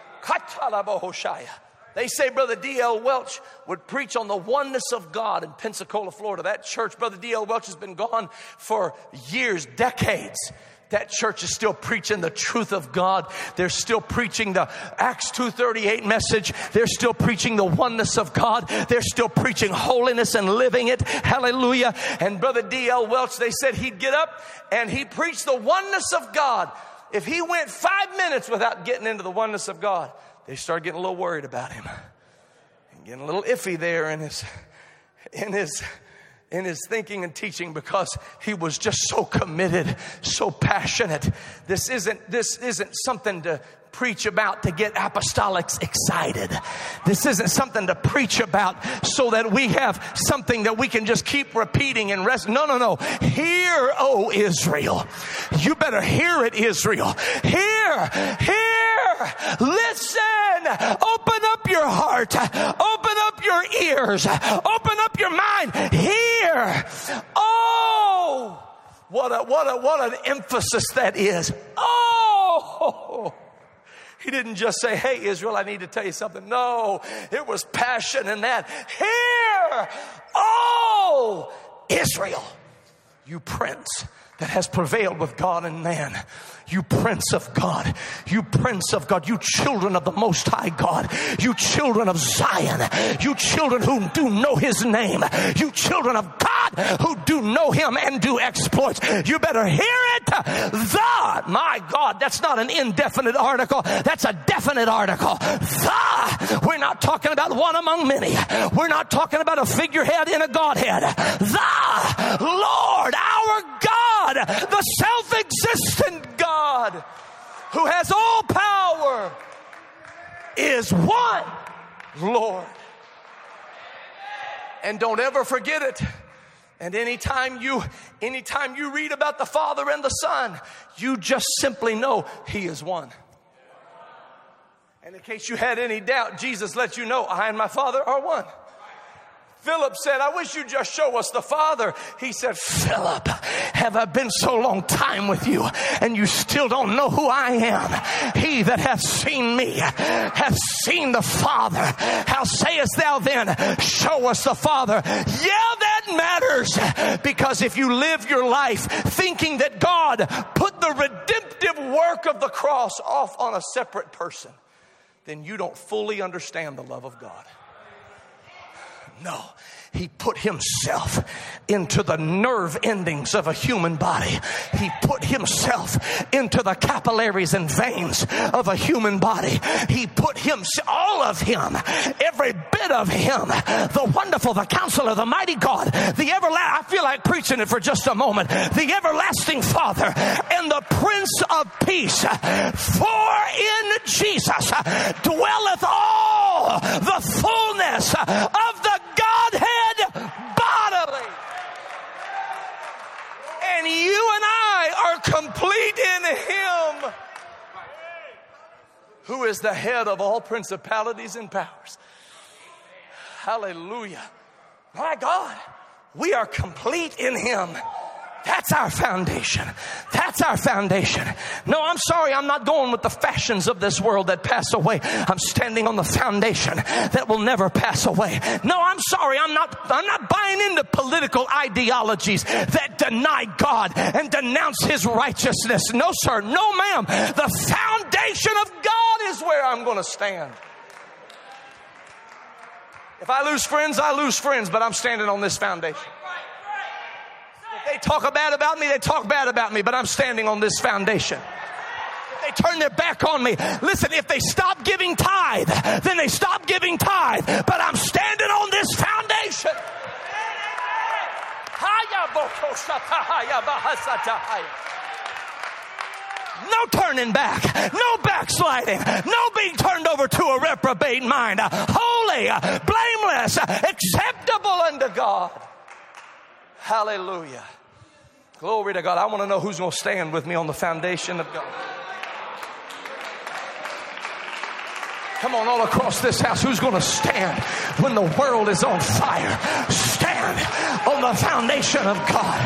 They say Brother D L Welch would preach on the oneness of God in Pensacola, Florida. That church, Brother D L Welch, has been gone for years, decades. That church is still preaching the truth of God. They're still preaching the Acts two thirty-eight message. They're still preaching the oneness of God. They're still preaching holiness and living it. Hallelujah. And Brother D L Welch, they said he'd get up and he preached the oneness of God. If he went five minutes without getting into the oneness of God, they started getting a little worried about him. And getting a little iffy there in his, in his, in his thinking and teaching, because he was just so committed, so passionate. This isn't, this isn't something to preach about to get apostolics excited. This isn't something to preach about so that we have something that we can just keep repeating and rest. No, no, no. Hear, O Israel. You better hear it, Israel. Hear, hear, listen. Open up your heart. Open up your ears. Open up your mind. Hear. Oh, what a, what a, what an emphasis that is. Oh, He didn't just say, hey, Israel, I need to tell you something. No, it was passion in that. Hear, oh, Israel, you prince that has prevailed with God and man. You prince of God, you prince of God, you children of the Most High God, you children of Zion, you children who do know His name, you children of God who do know Him and do exploits. You better hear it. The, my God, that's not an indefinite article. That's a definite article. The, we're not talking about one among many. We're not talking about a figurehead in a Godhead. The Lord, our God, the self-existent God, God, who has all power, is one Lord. And don't ever forget it. And anytime you, anytime you read about the Father and the Son, you just simply know He is one. And in case you had any doubt, Jesus let you know, I and my Father are one. Philip said, I wish you'd just show us the Father. He said, Philip, have I been so long time with you and you still don't know who I am? He that hath seen me hath seen the Father. How sayest thou then, show us the Father? Yeah, that matters. Because if you live your life thinking that God put the redemptive work of the cross off on a separate person, then you don't fully understand the love of God. No, He put Himself into the nerve endings of a human body. He put Himself into the capillaries and veins of a human body. He put Himself, all of Him, every bit of Him, the wonderful, the Counselor, the mighty God, the everlasting, I feel like preaching it for just a moment, the everlasting Father and the Prince of Peace. For in Jesus dwelleth all the fullness of the Godhead bodily. And you and I are complete in Him, who is the head of all principalities and powers. Hallelujah. My God, we are complete in Him. That's our foundation. That's our foundation. No, I'm sorry, I'm not going with the fashions of this world that pass away. I'm standing on the foundation that will never pass away. No, I'm sorry, I'm not I'm not buying into political ideologies that deny God and denounce His righteousness. No, sir, no, ma'am. The foundation of God is where I'm going to stand. If I lose friends, I lose friends, but I'm standing on this foundation. They talk bad about me, they talk bad about me, but I'm standing on this foundation. If they turn their back on me, listen, if they stop giving tithe, then they stop giving tithe, but I'm standing on this foundation. No turning back, no backsliding, no being turned over to a reprobate mind. Holy, blameless, acceptable unto God. Hallelujah. Glory to God. I want to know who's going to stand with me on the foundation of God. Come on, all across this house, who's going to stand when the world is on fire? Stand on the foundation of God.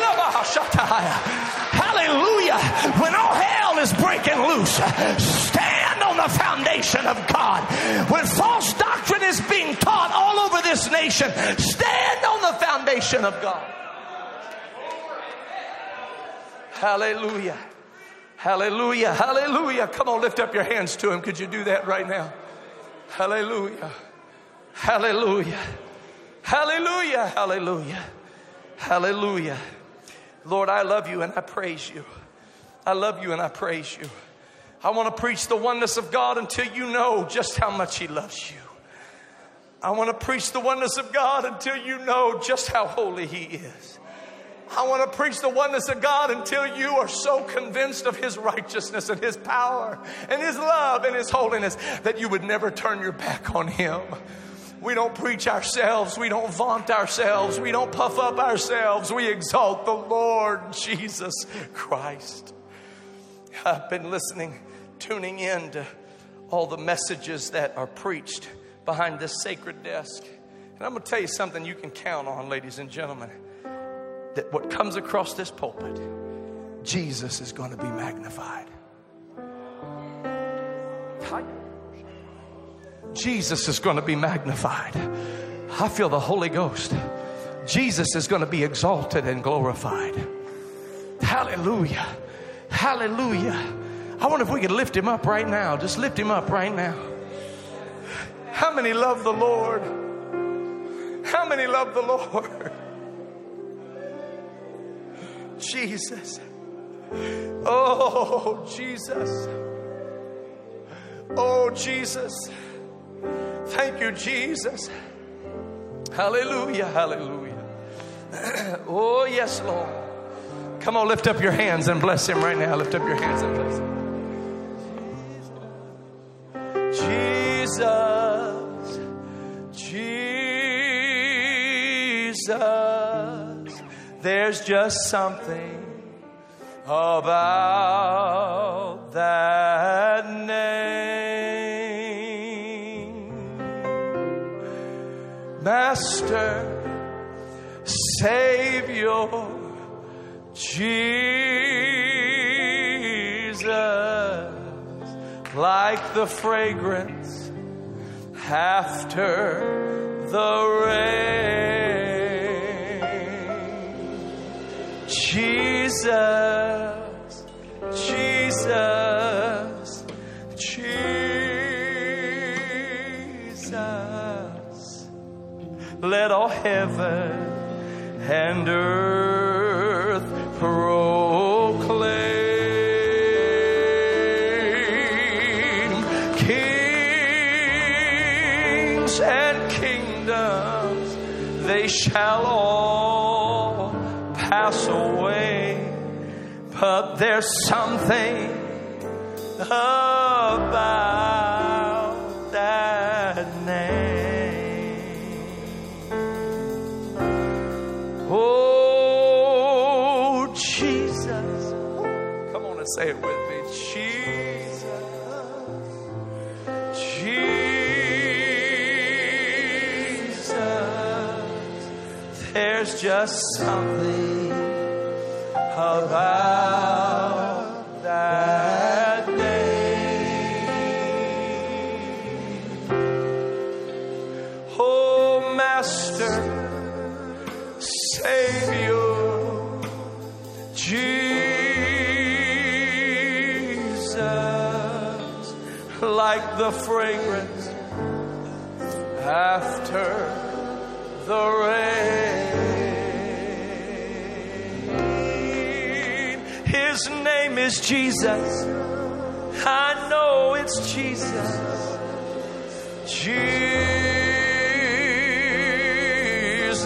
Hallelujah. When all hell is breaking loose, stand on the foundation of God. When false doctrine is being taught all over this nation, stand on the foundation of God. Hallelujah. Hallelujah. Hallelujah. Come on, lift up your hands to Him. Could you do that right now? Hallelujah. Hallelujah. Hallelujah. Hallelujah. Hallelujah. Lord, I love You and I praise You. I love You and I praise You. I want to preach the oneness of God until you know just how much He loves you. I want to preach the oneness of God until you know just how holy He is. I want to preach the oneness of God until you are so convinced of His righteousness and His power and His love and His holiness that you would never turn your back on Him. We don't preach ourselves. We don't vaunt ourselves. We don't puff up ourselves. We exalt the Lord Jesus Christ. I've been listening, tuning in to all the messages that are preached behind this sacred desk. And I'm going to tell you something you can count on, ladies and gentlemen. That what comes across this pulpit, Jesus is going to be magnified. Jesus is going to be magnified. I feel the Holy Ghost. Jesus is going to be exalted and glorified. Hallelujah. Hallelujah. I wonder if we could lift him up right now. Just lift him up right now. How many love the Lord? How many love the Lord? Jesus. Oh, Jesus. Oh, Jesus. Thank you, Jesus. Hallelujah, hallelujah. Oh, yes, Lord. Come on, lift up your hands and bless him right now. Lift up your hands and bless him. Jesus, Jesus, there's just something about that name. Master, Savior, Jesus, like the fragrance after the rain. Jesus, Jesus, Jesus, let all heaven and earth proclaim. Kings and kingdoms, they shall all pass away, but there's something about that name. Oh, Jesus. Come on and say it with me. Jesus. Jesus. There's just something about that name. Oh, Master, Savior, Jesus, like the fragrance after the rain. His name is Jesus. I know it's Jesus. Jesus.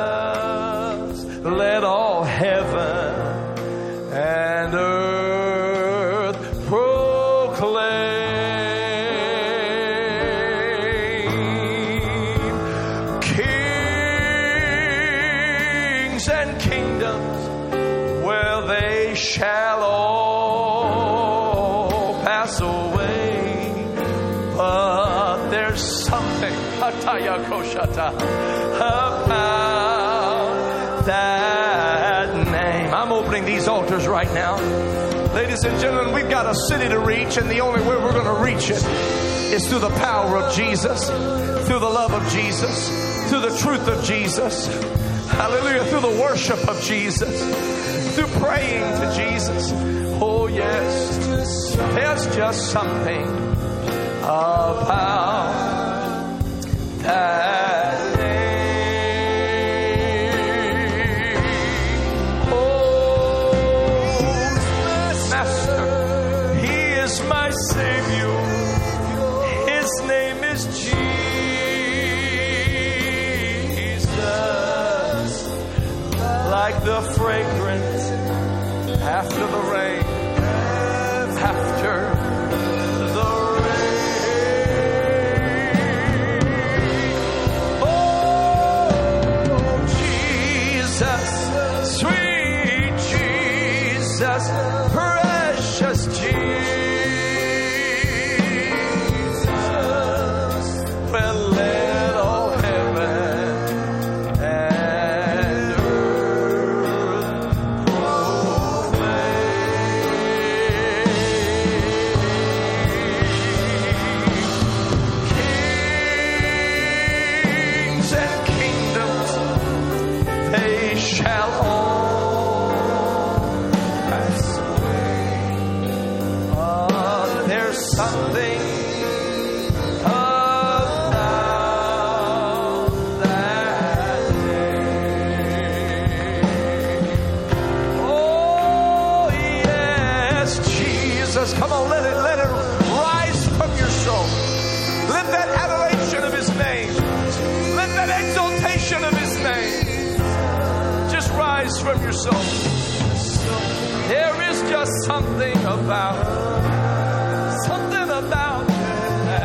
Let all heaven and earth proclaim. Kings and kingdoms, well, they shall all pass away, but there's something about that name. I'm opening these altars right now. Ladies and gentlemen, we've got a city to reach, and the only way we're going to reach it is through the power of Jesus, through the love of Jesus, through the truth of Jesus. Hallelujah. Through the worship of Jesus, through praying to Jesus. Oh, yes. There's just something about that name. Oh, Master, He is my Savior. His name is Jesus. Like the fragrance after the rain, after the rain. Oh, Jesus, sweet Jesus, precious Jesus. Well, let all heaven and earth proclaim. kings and kingdoms, they shall all pass away. Oh, there's something come on, let it, let it rise from your soul. Let that adoration of His name, let that exaltation of His name just rise from your soul. There is just something about, something about that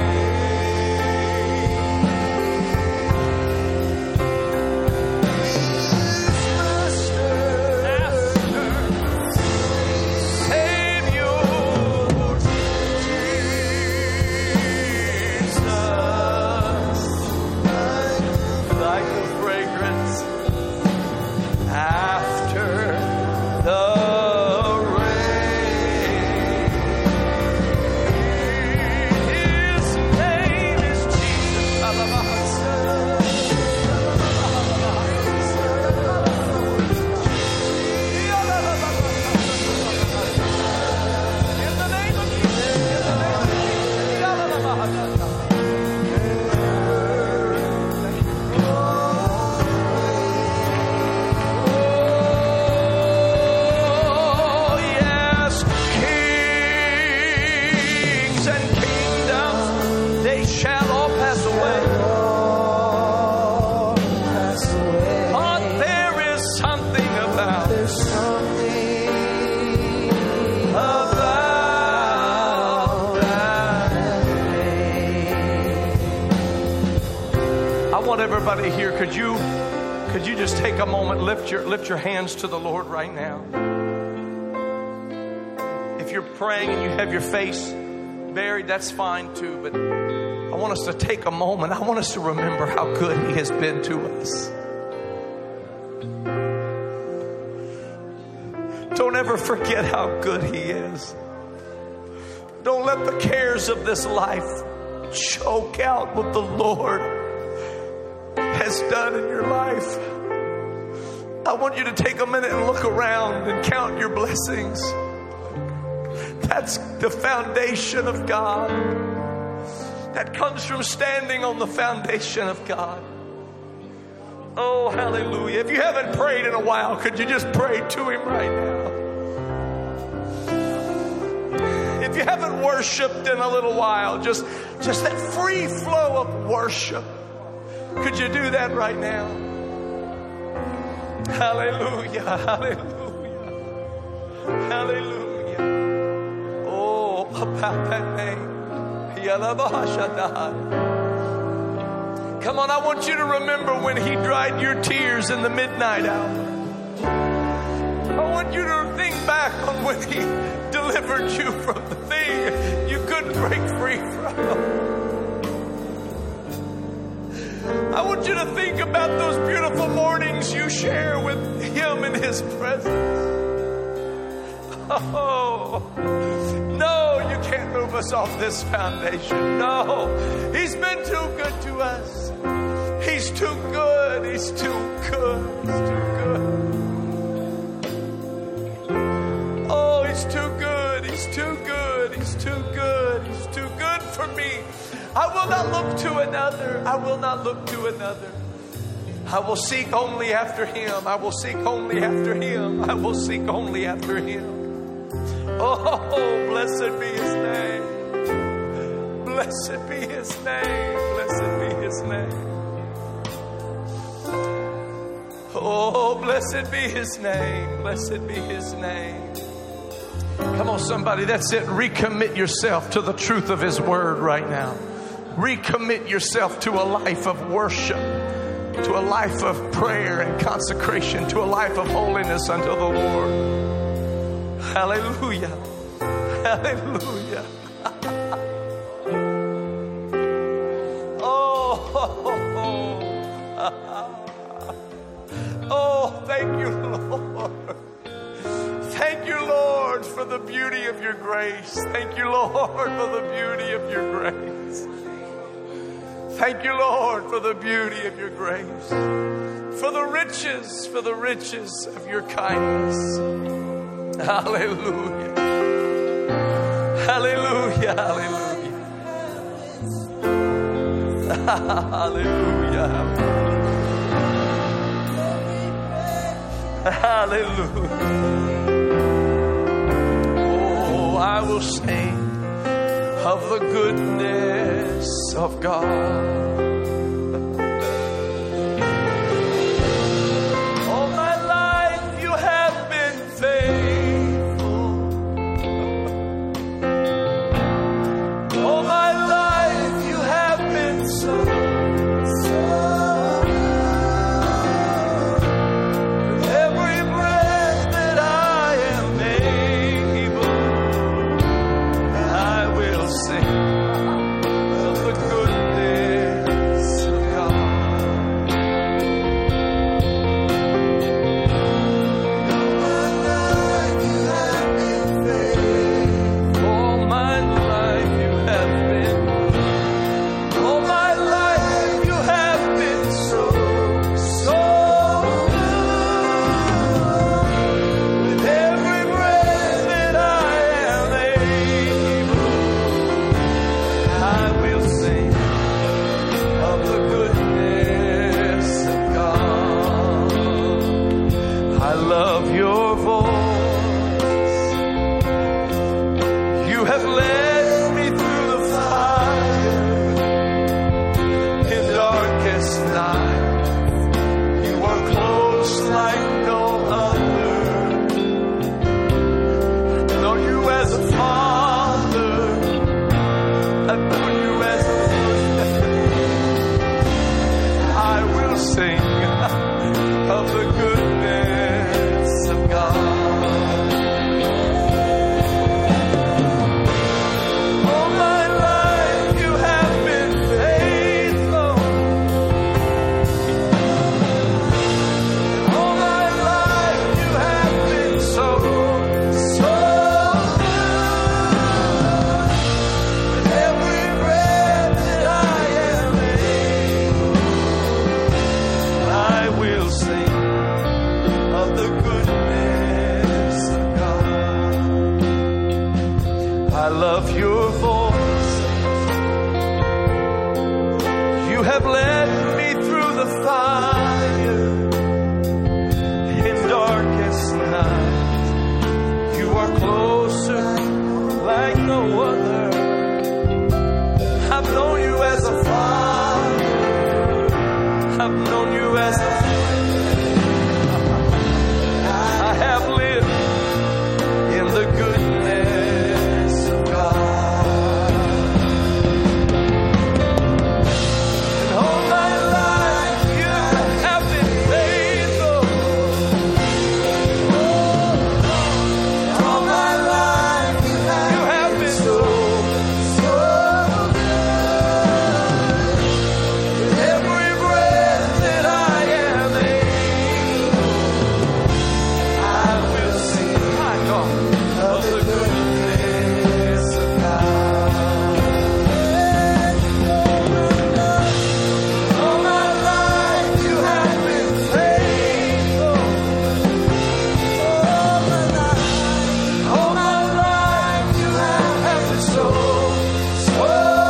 everybody here, could you could you just take a moment, lift your lift your hands to the Lord right now? If you're praying and you have your face buried, that's fine too, but I want us to take a moment. I want us to remember how good He has been to us. Don't ever forget how good He is. Don't let the cares of this life choke out what the Lord has done in your life. I want you to take a minute and look around and count your blessings. That's the foundation of God. That comes from standing on the foundation of God. Oh, hallelujah. If you haven't prayed in a while, could you just pray to Him right now? If you haven't worshiped in a little while, just, just that free flow of worship, could you do that right now? Hallelujah, hallelujah, hallelujah. Oh, about that name. Come on, I want you to remember when He dried your tears in the midnight hour. I want you to think back on when He delivered you from the thing you couldn't break free from. I want you to think about those beautiful mornings you share with Him in His presence. Oh, no, you can't move us off this foundation. No, He's been too good to us. He's too good. He's too good. He's too good. Oh, He's too good. He's too good. He's too good. He's too good for me. I will not look to another. I will not look to another. I will seek only after Him. I will seek only after Him. I will seek only after Him. Oh, blessed be His name. Blessed be His name. Blessed be His name. Oh, blessed be His name. Blessed be His name. Come on, somebody. That's it. Recommit yourself to the truth of His word right now. Recommit yourself to a life of worship, to a life of prayer and consecration, to a life of holiness unto the Lord. Hallelujah. Hallelujah. Oh, oh, oh. Oh, thank you, Lord. Thank you, Lord, for the beauty of your grace. Thank you, Lord, for the beauty of your grace. Thank you, Lord, for the beauty of your grace, for the riches, for the riches of your kindness. Hallelujah. Hallelujah. Hallelujah. Hallelujah. Hallelujah. Oh, I will sing of the goodness of God. All my life you have been faithful. All my life you have been so, so good. With every breath that I am able, I will sing of the goodness of God. All my life you have been, all my life you have been so, so good. With every breath that I am able, I will sing of the goodness of God. I love your voice. You have led me through the fire in darkest night. You are close like no other. I know you as a father. I know you as a I will sing of the goodness of God. All my life you have been faithful. All my life you have been so, so good. With every breath that I am able, I will sing of the goodness of God. I love your voice. You have led me through the fire in darkest night. You are closer like no other. I've known you as a father. I've known you as a I have lived in the goodness of God. And all my life you have been faithful. All my life you have been so, so good. With every breath that I am able, I will sing my God of the goodness of God. All my life you have been faithful. All my life you have been so, so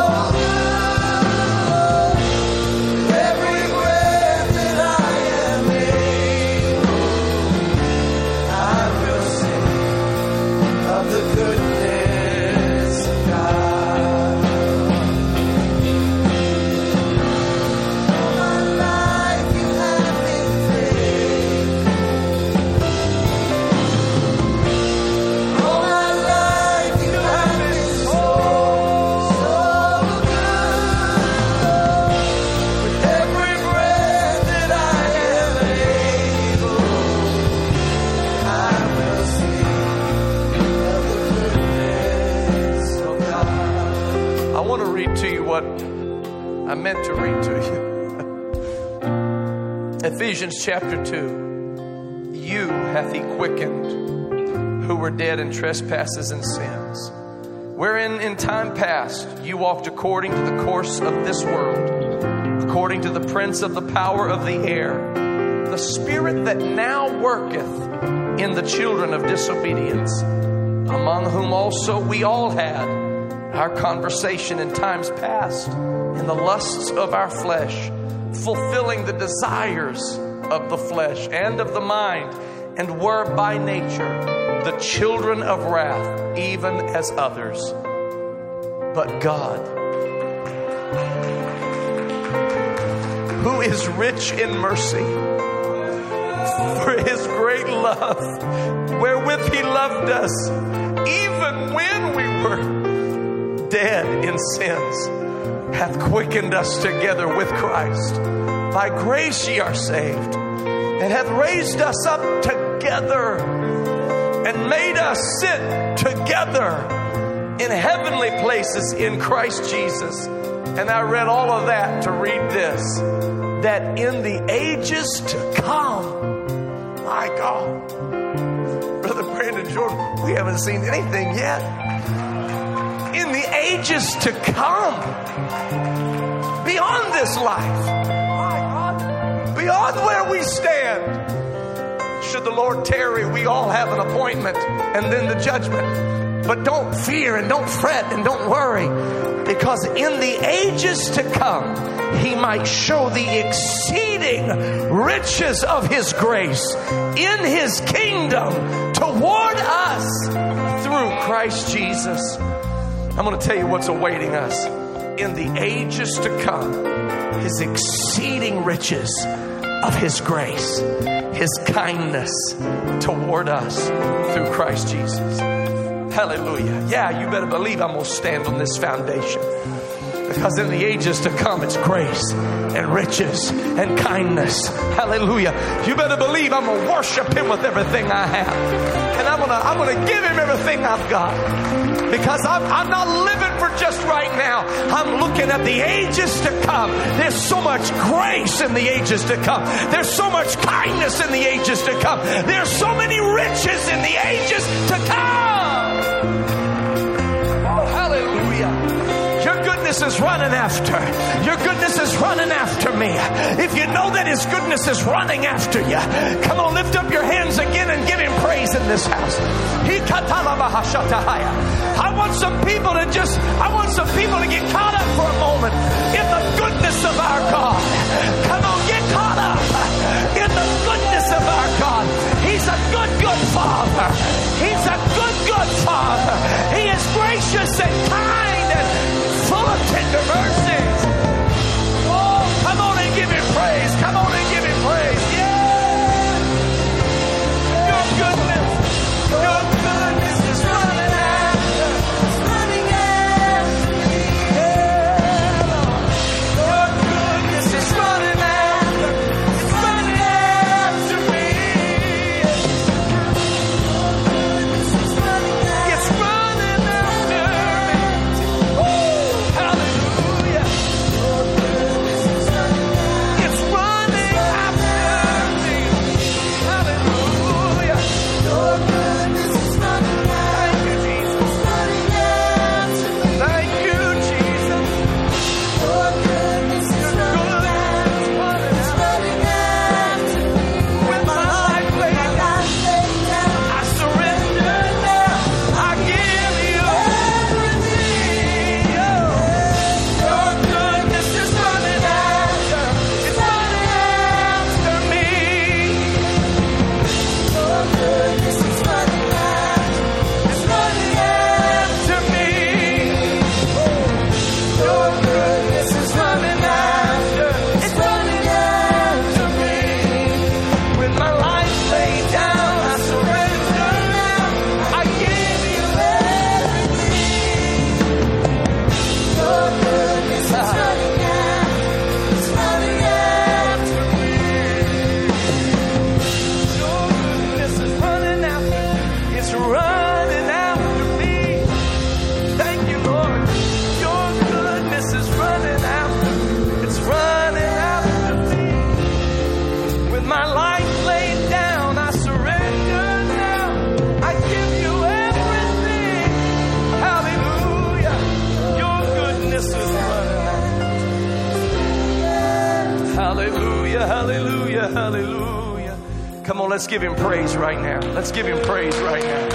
good. With every breath that I am able, I will sing of the goodness of God. All my life you have been faithful. All my life you have been so, so good. With every breath that I am able, I will sing of the goodness of God. I want to read to you what I meant to read to you. Ephesians chapter two. You hath he quickened who were dead in trespasses and sins, wherein in time past you walked according to the course of this world, according to the prince of the power of the air, the spirit that now worketh in the children of disobedience, among whom also we all had our conversation in times past, in the lusts of our flesh, fulfilling the desires of the flesh and of the mind, and were by nature the children of wrath, even as others. But God, who is rich in mercy, for his great love, wherewith he loved us, even when we were dead in sins, hath quickened us together with Christ. By grace ye are saved, and hath raised us up together, and made us sit together in heavenly places in Christ Jesus. And I read all of that to read this, that in the ages to come, my God, Brother Brandon Jordan, we haven't seen anything yet. In the ages to come, beyond this life, my God, beyond where we stand, should the Lord tarry, we all have an appointment and then the judgment. But don't fear and don't fret and don't worry, because in the ages to come, he might show the exceeding riches of his grace in his kingdom toward us through Christ Jesus. I'm going to tell you what's awaiting us in the ages to come. His exceeding riches of his grace, his kindness toward us through Christ Jesus. Hallelujah. Yeah, you better believe I'm going to stand on this foundation. Because in the ages to come, it's grace and riches and kindness. Hallelujah. You better believe I'm going to worship him with everything I have. And I'm going to I'm going to give him everything I've got. Because I'm, I'm not living for just right now. I'm looking at the ages to come. There's so much grace in the ages to come. There's so much kindness in the ages to come. There's so many riches in the ages to come. Oh, hallelujah. Your goodness is running after. Your goodness is running after me. If you know that his goodness is running after you, come on, lift up your hands again and give him praise in this house. I want some people to just, I want some people to get caught up for a moment in the goodness of our God. Come on, get caught up in the goodness of our God. He's a good, good Father. He's a good, good Father. He is gracious and kind and full of tender mercies. Oh, come on and give him praise. Come on and give him praise. Yeah. Your goodness, your goodness is running after, it's running after me. Yeah. Your goodness is running after, it's running after me. It's running after me. Oh, hallelujah. It's running after me. Hallelujah. Your goodness is running after me. Thank you, Jesus. Your goodness is running after me. With my life laid down, I surrender now. I give you everything. Your goodness is running after, it's running after me. Your goodness is running after, it's running after me. Your goodness is running after, it's running after me. With my life laid down, I surrender now. I give you everything. Your goodness is running after, it's running after me. Your goodness is running after, it's running after me. Thank you, Lord. Your goodness is running after, it's running after me. With my life laid down, I surrender now. I give you everything. Hallelujah. Your goodness is running after. Hallelujah, hallelujah, hallelujah. Come on, let's give him praise right now. Let's give him praise right now.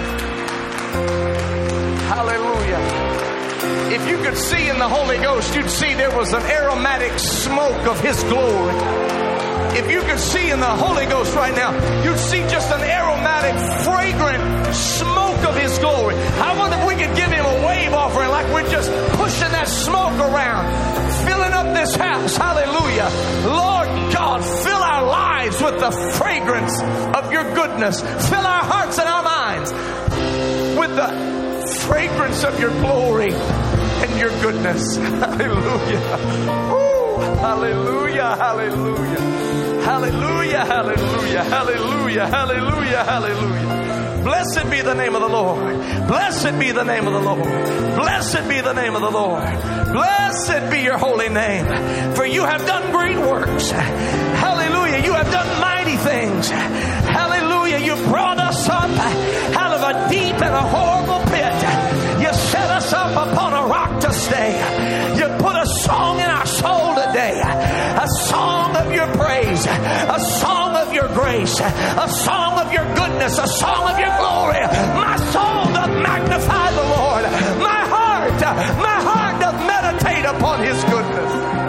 Hallelujah. If you could see in the Holy Ghost, you'd see there was an aromatic smoke of his glory. If you could see in the Holy Ghost right now, you'd see just an aromatic, fragrant smoke of his glory. I wonder if we could give him a wave offering like we're just pushing that smoke around, filling up this house. Hallelujah. Lord God, fill our lives with the fragrance of your goodness. Fill our hearts and our minds with the fragrance of your glory and your goodness. Hallelujah. Ooh, hallelujah, hallelujah. Hallelujah, hallelujah, hallelujah, hallelujah, hallelujah. Blessed be the name of the Lord. Blessed be the name of the Lord. Blessed be the name of the Lord. Blessed be your holy name. For you have done great works. Hallelujah. You have done mighty things. Hallelujah. You brought us up out of a deep and a horrible pit. You set us up upon a rock to stay. You put a song in our soul today. A song of your praise. A song of your grace. A song of your goodness. A song of your glory. My soul doth magnify the Lord. My heart, my heart doth meditate upon his goodness.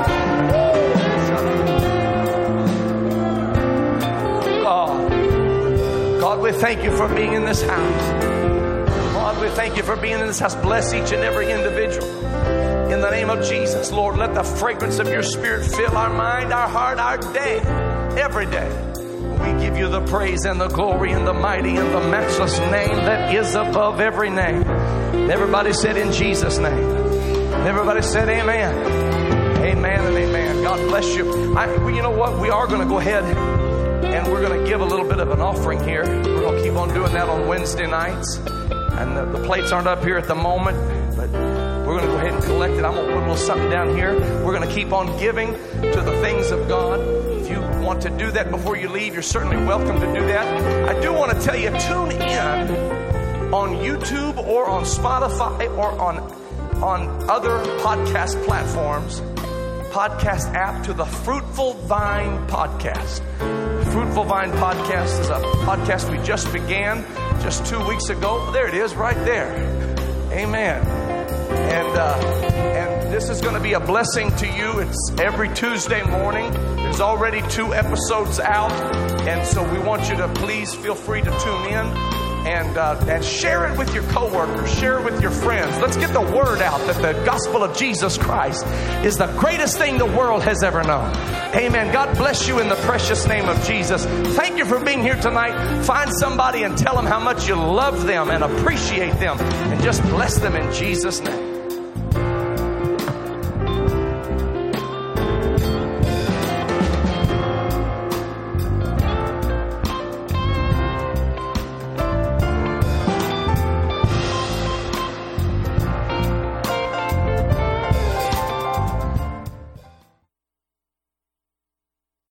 God, God, we thank you for being in this house. God, we thank you for being in this house. Bless each and every individual. In the name of Jesus, Lord, let the fragrance of your Spirit fill our mind, our heart, our day, every day. We give you the praise and the glory and the mighty and the matchless name that is above every name. And everybody said in Jesus' name. And everybody said amen. Amen and amen. God bless you. I, well, you know what? We are going to go ahead and we're going to give a little bit of an offering here. We're going to keep on doing that on Wednesday nights. And the, the plates aren't up here at the moment, but we're going to go ahead and collect it. I'm going to put a little something down here. We're going to keep on giving to the things of God. If you want to do that before you leave, you're certainly welcome to do that. I do want to tell you, tune in on YouTube or on Spotify or on, on other podcast platforms, podcast app to the Fruitful Vine Podcast. Fruitful Vine Podcast is a podcast we just began just two weeks ago. There it is right there. Amen. And uh, and this is going to be a blessing to you. It's every Tuesday morning. There's already two episodes out. And so we want you to please feel free to tune in. And, uh, and share it with your coworkers. Share it with your friends. Let's get the word out that the gospel of Jesus Christ is the greatest thing the world has ever known. Amen. God bless you in the precious name of Jesus. Thank you for being here tonight. Find somebody and tell them how much you love them and appreciate them. And just bless them in Jesus' name.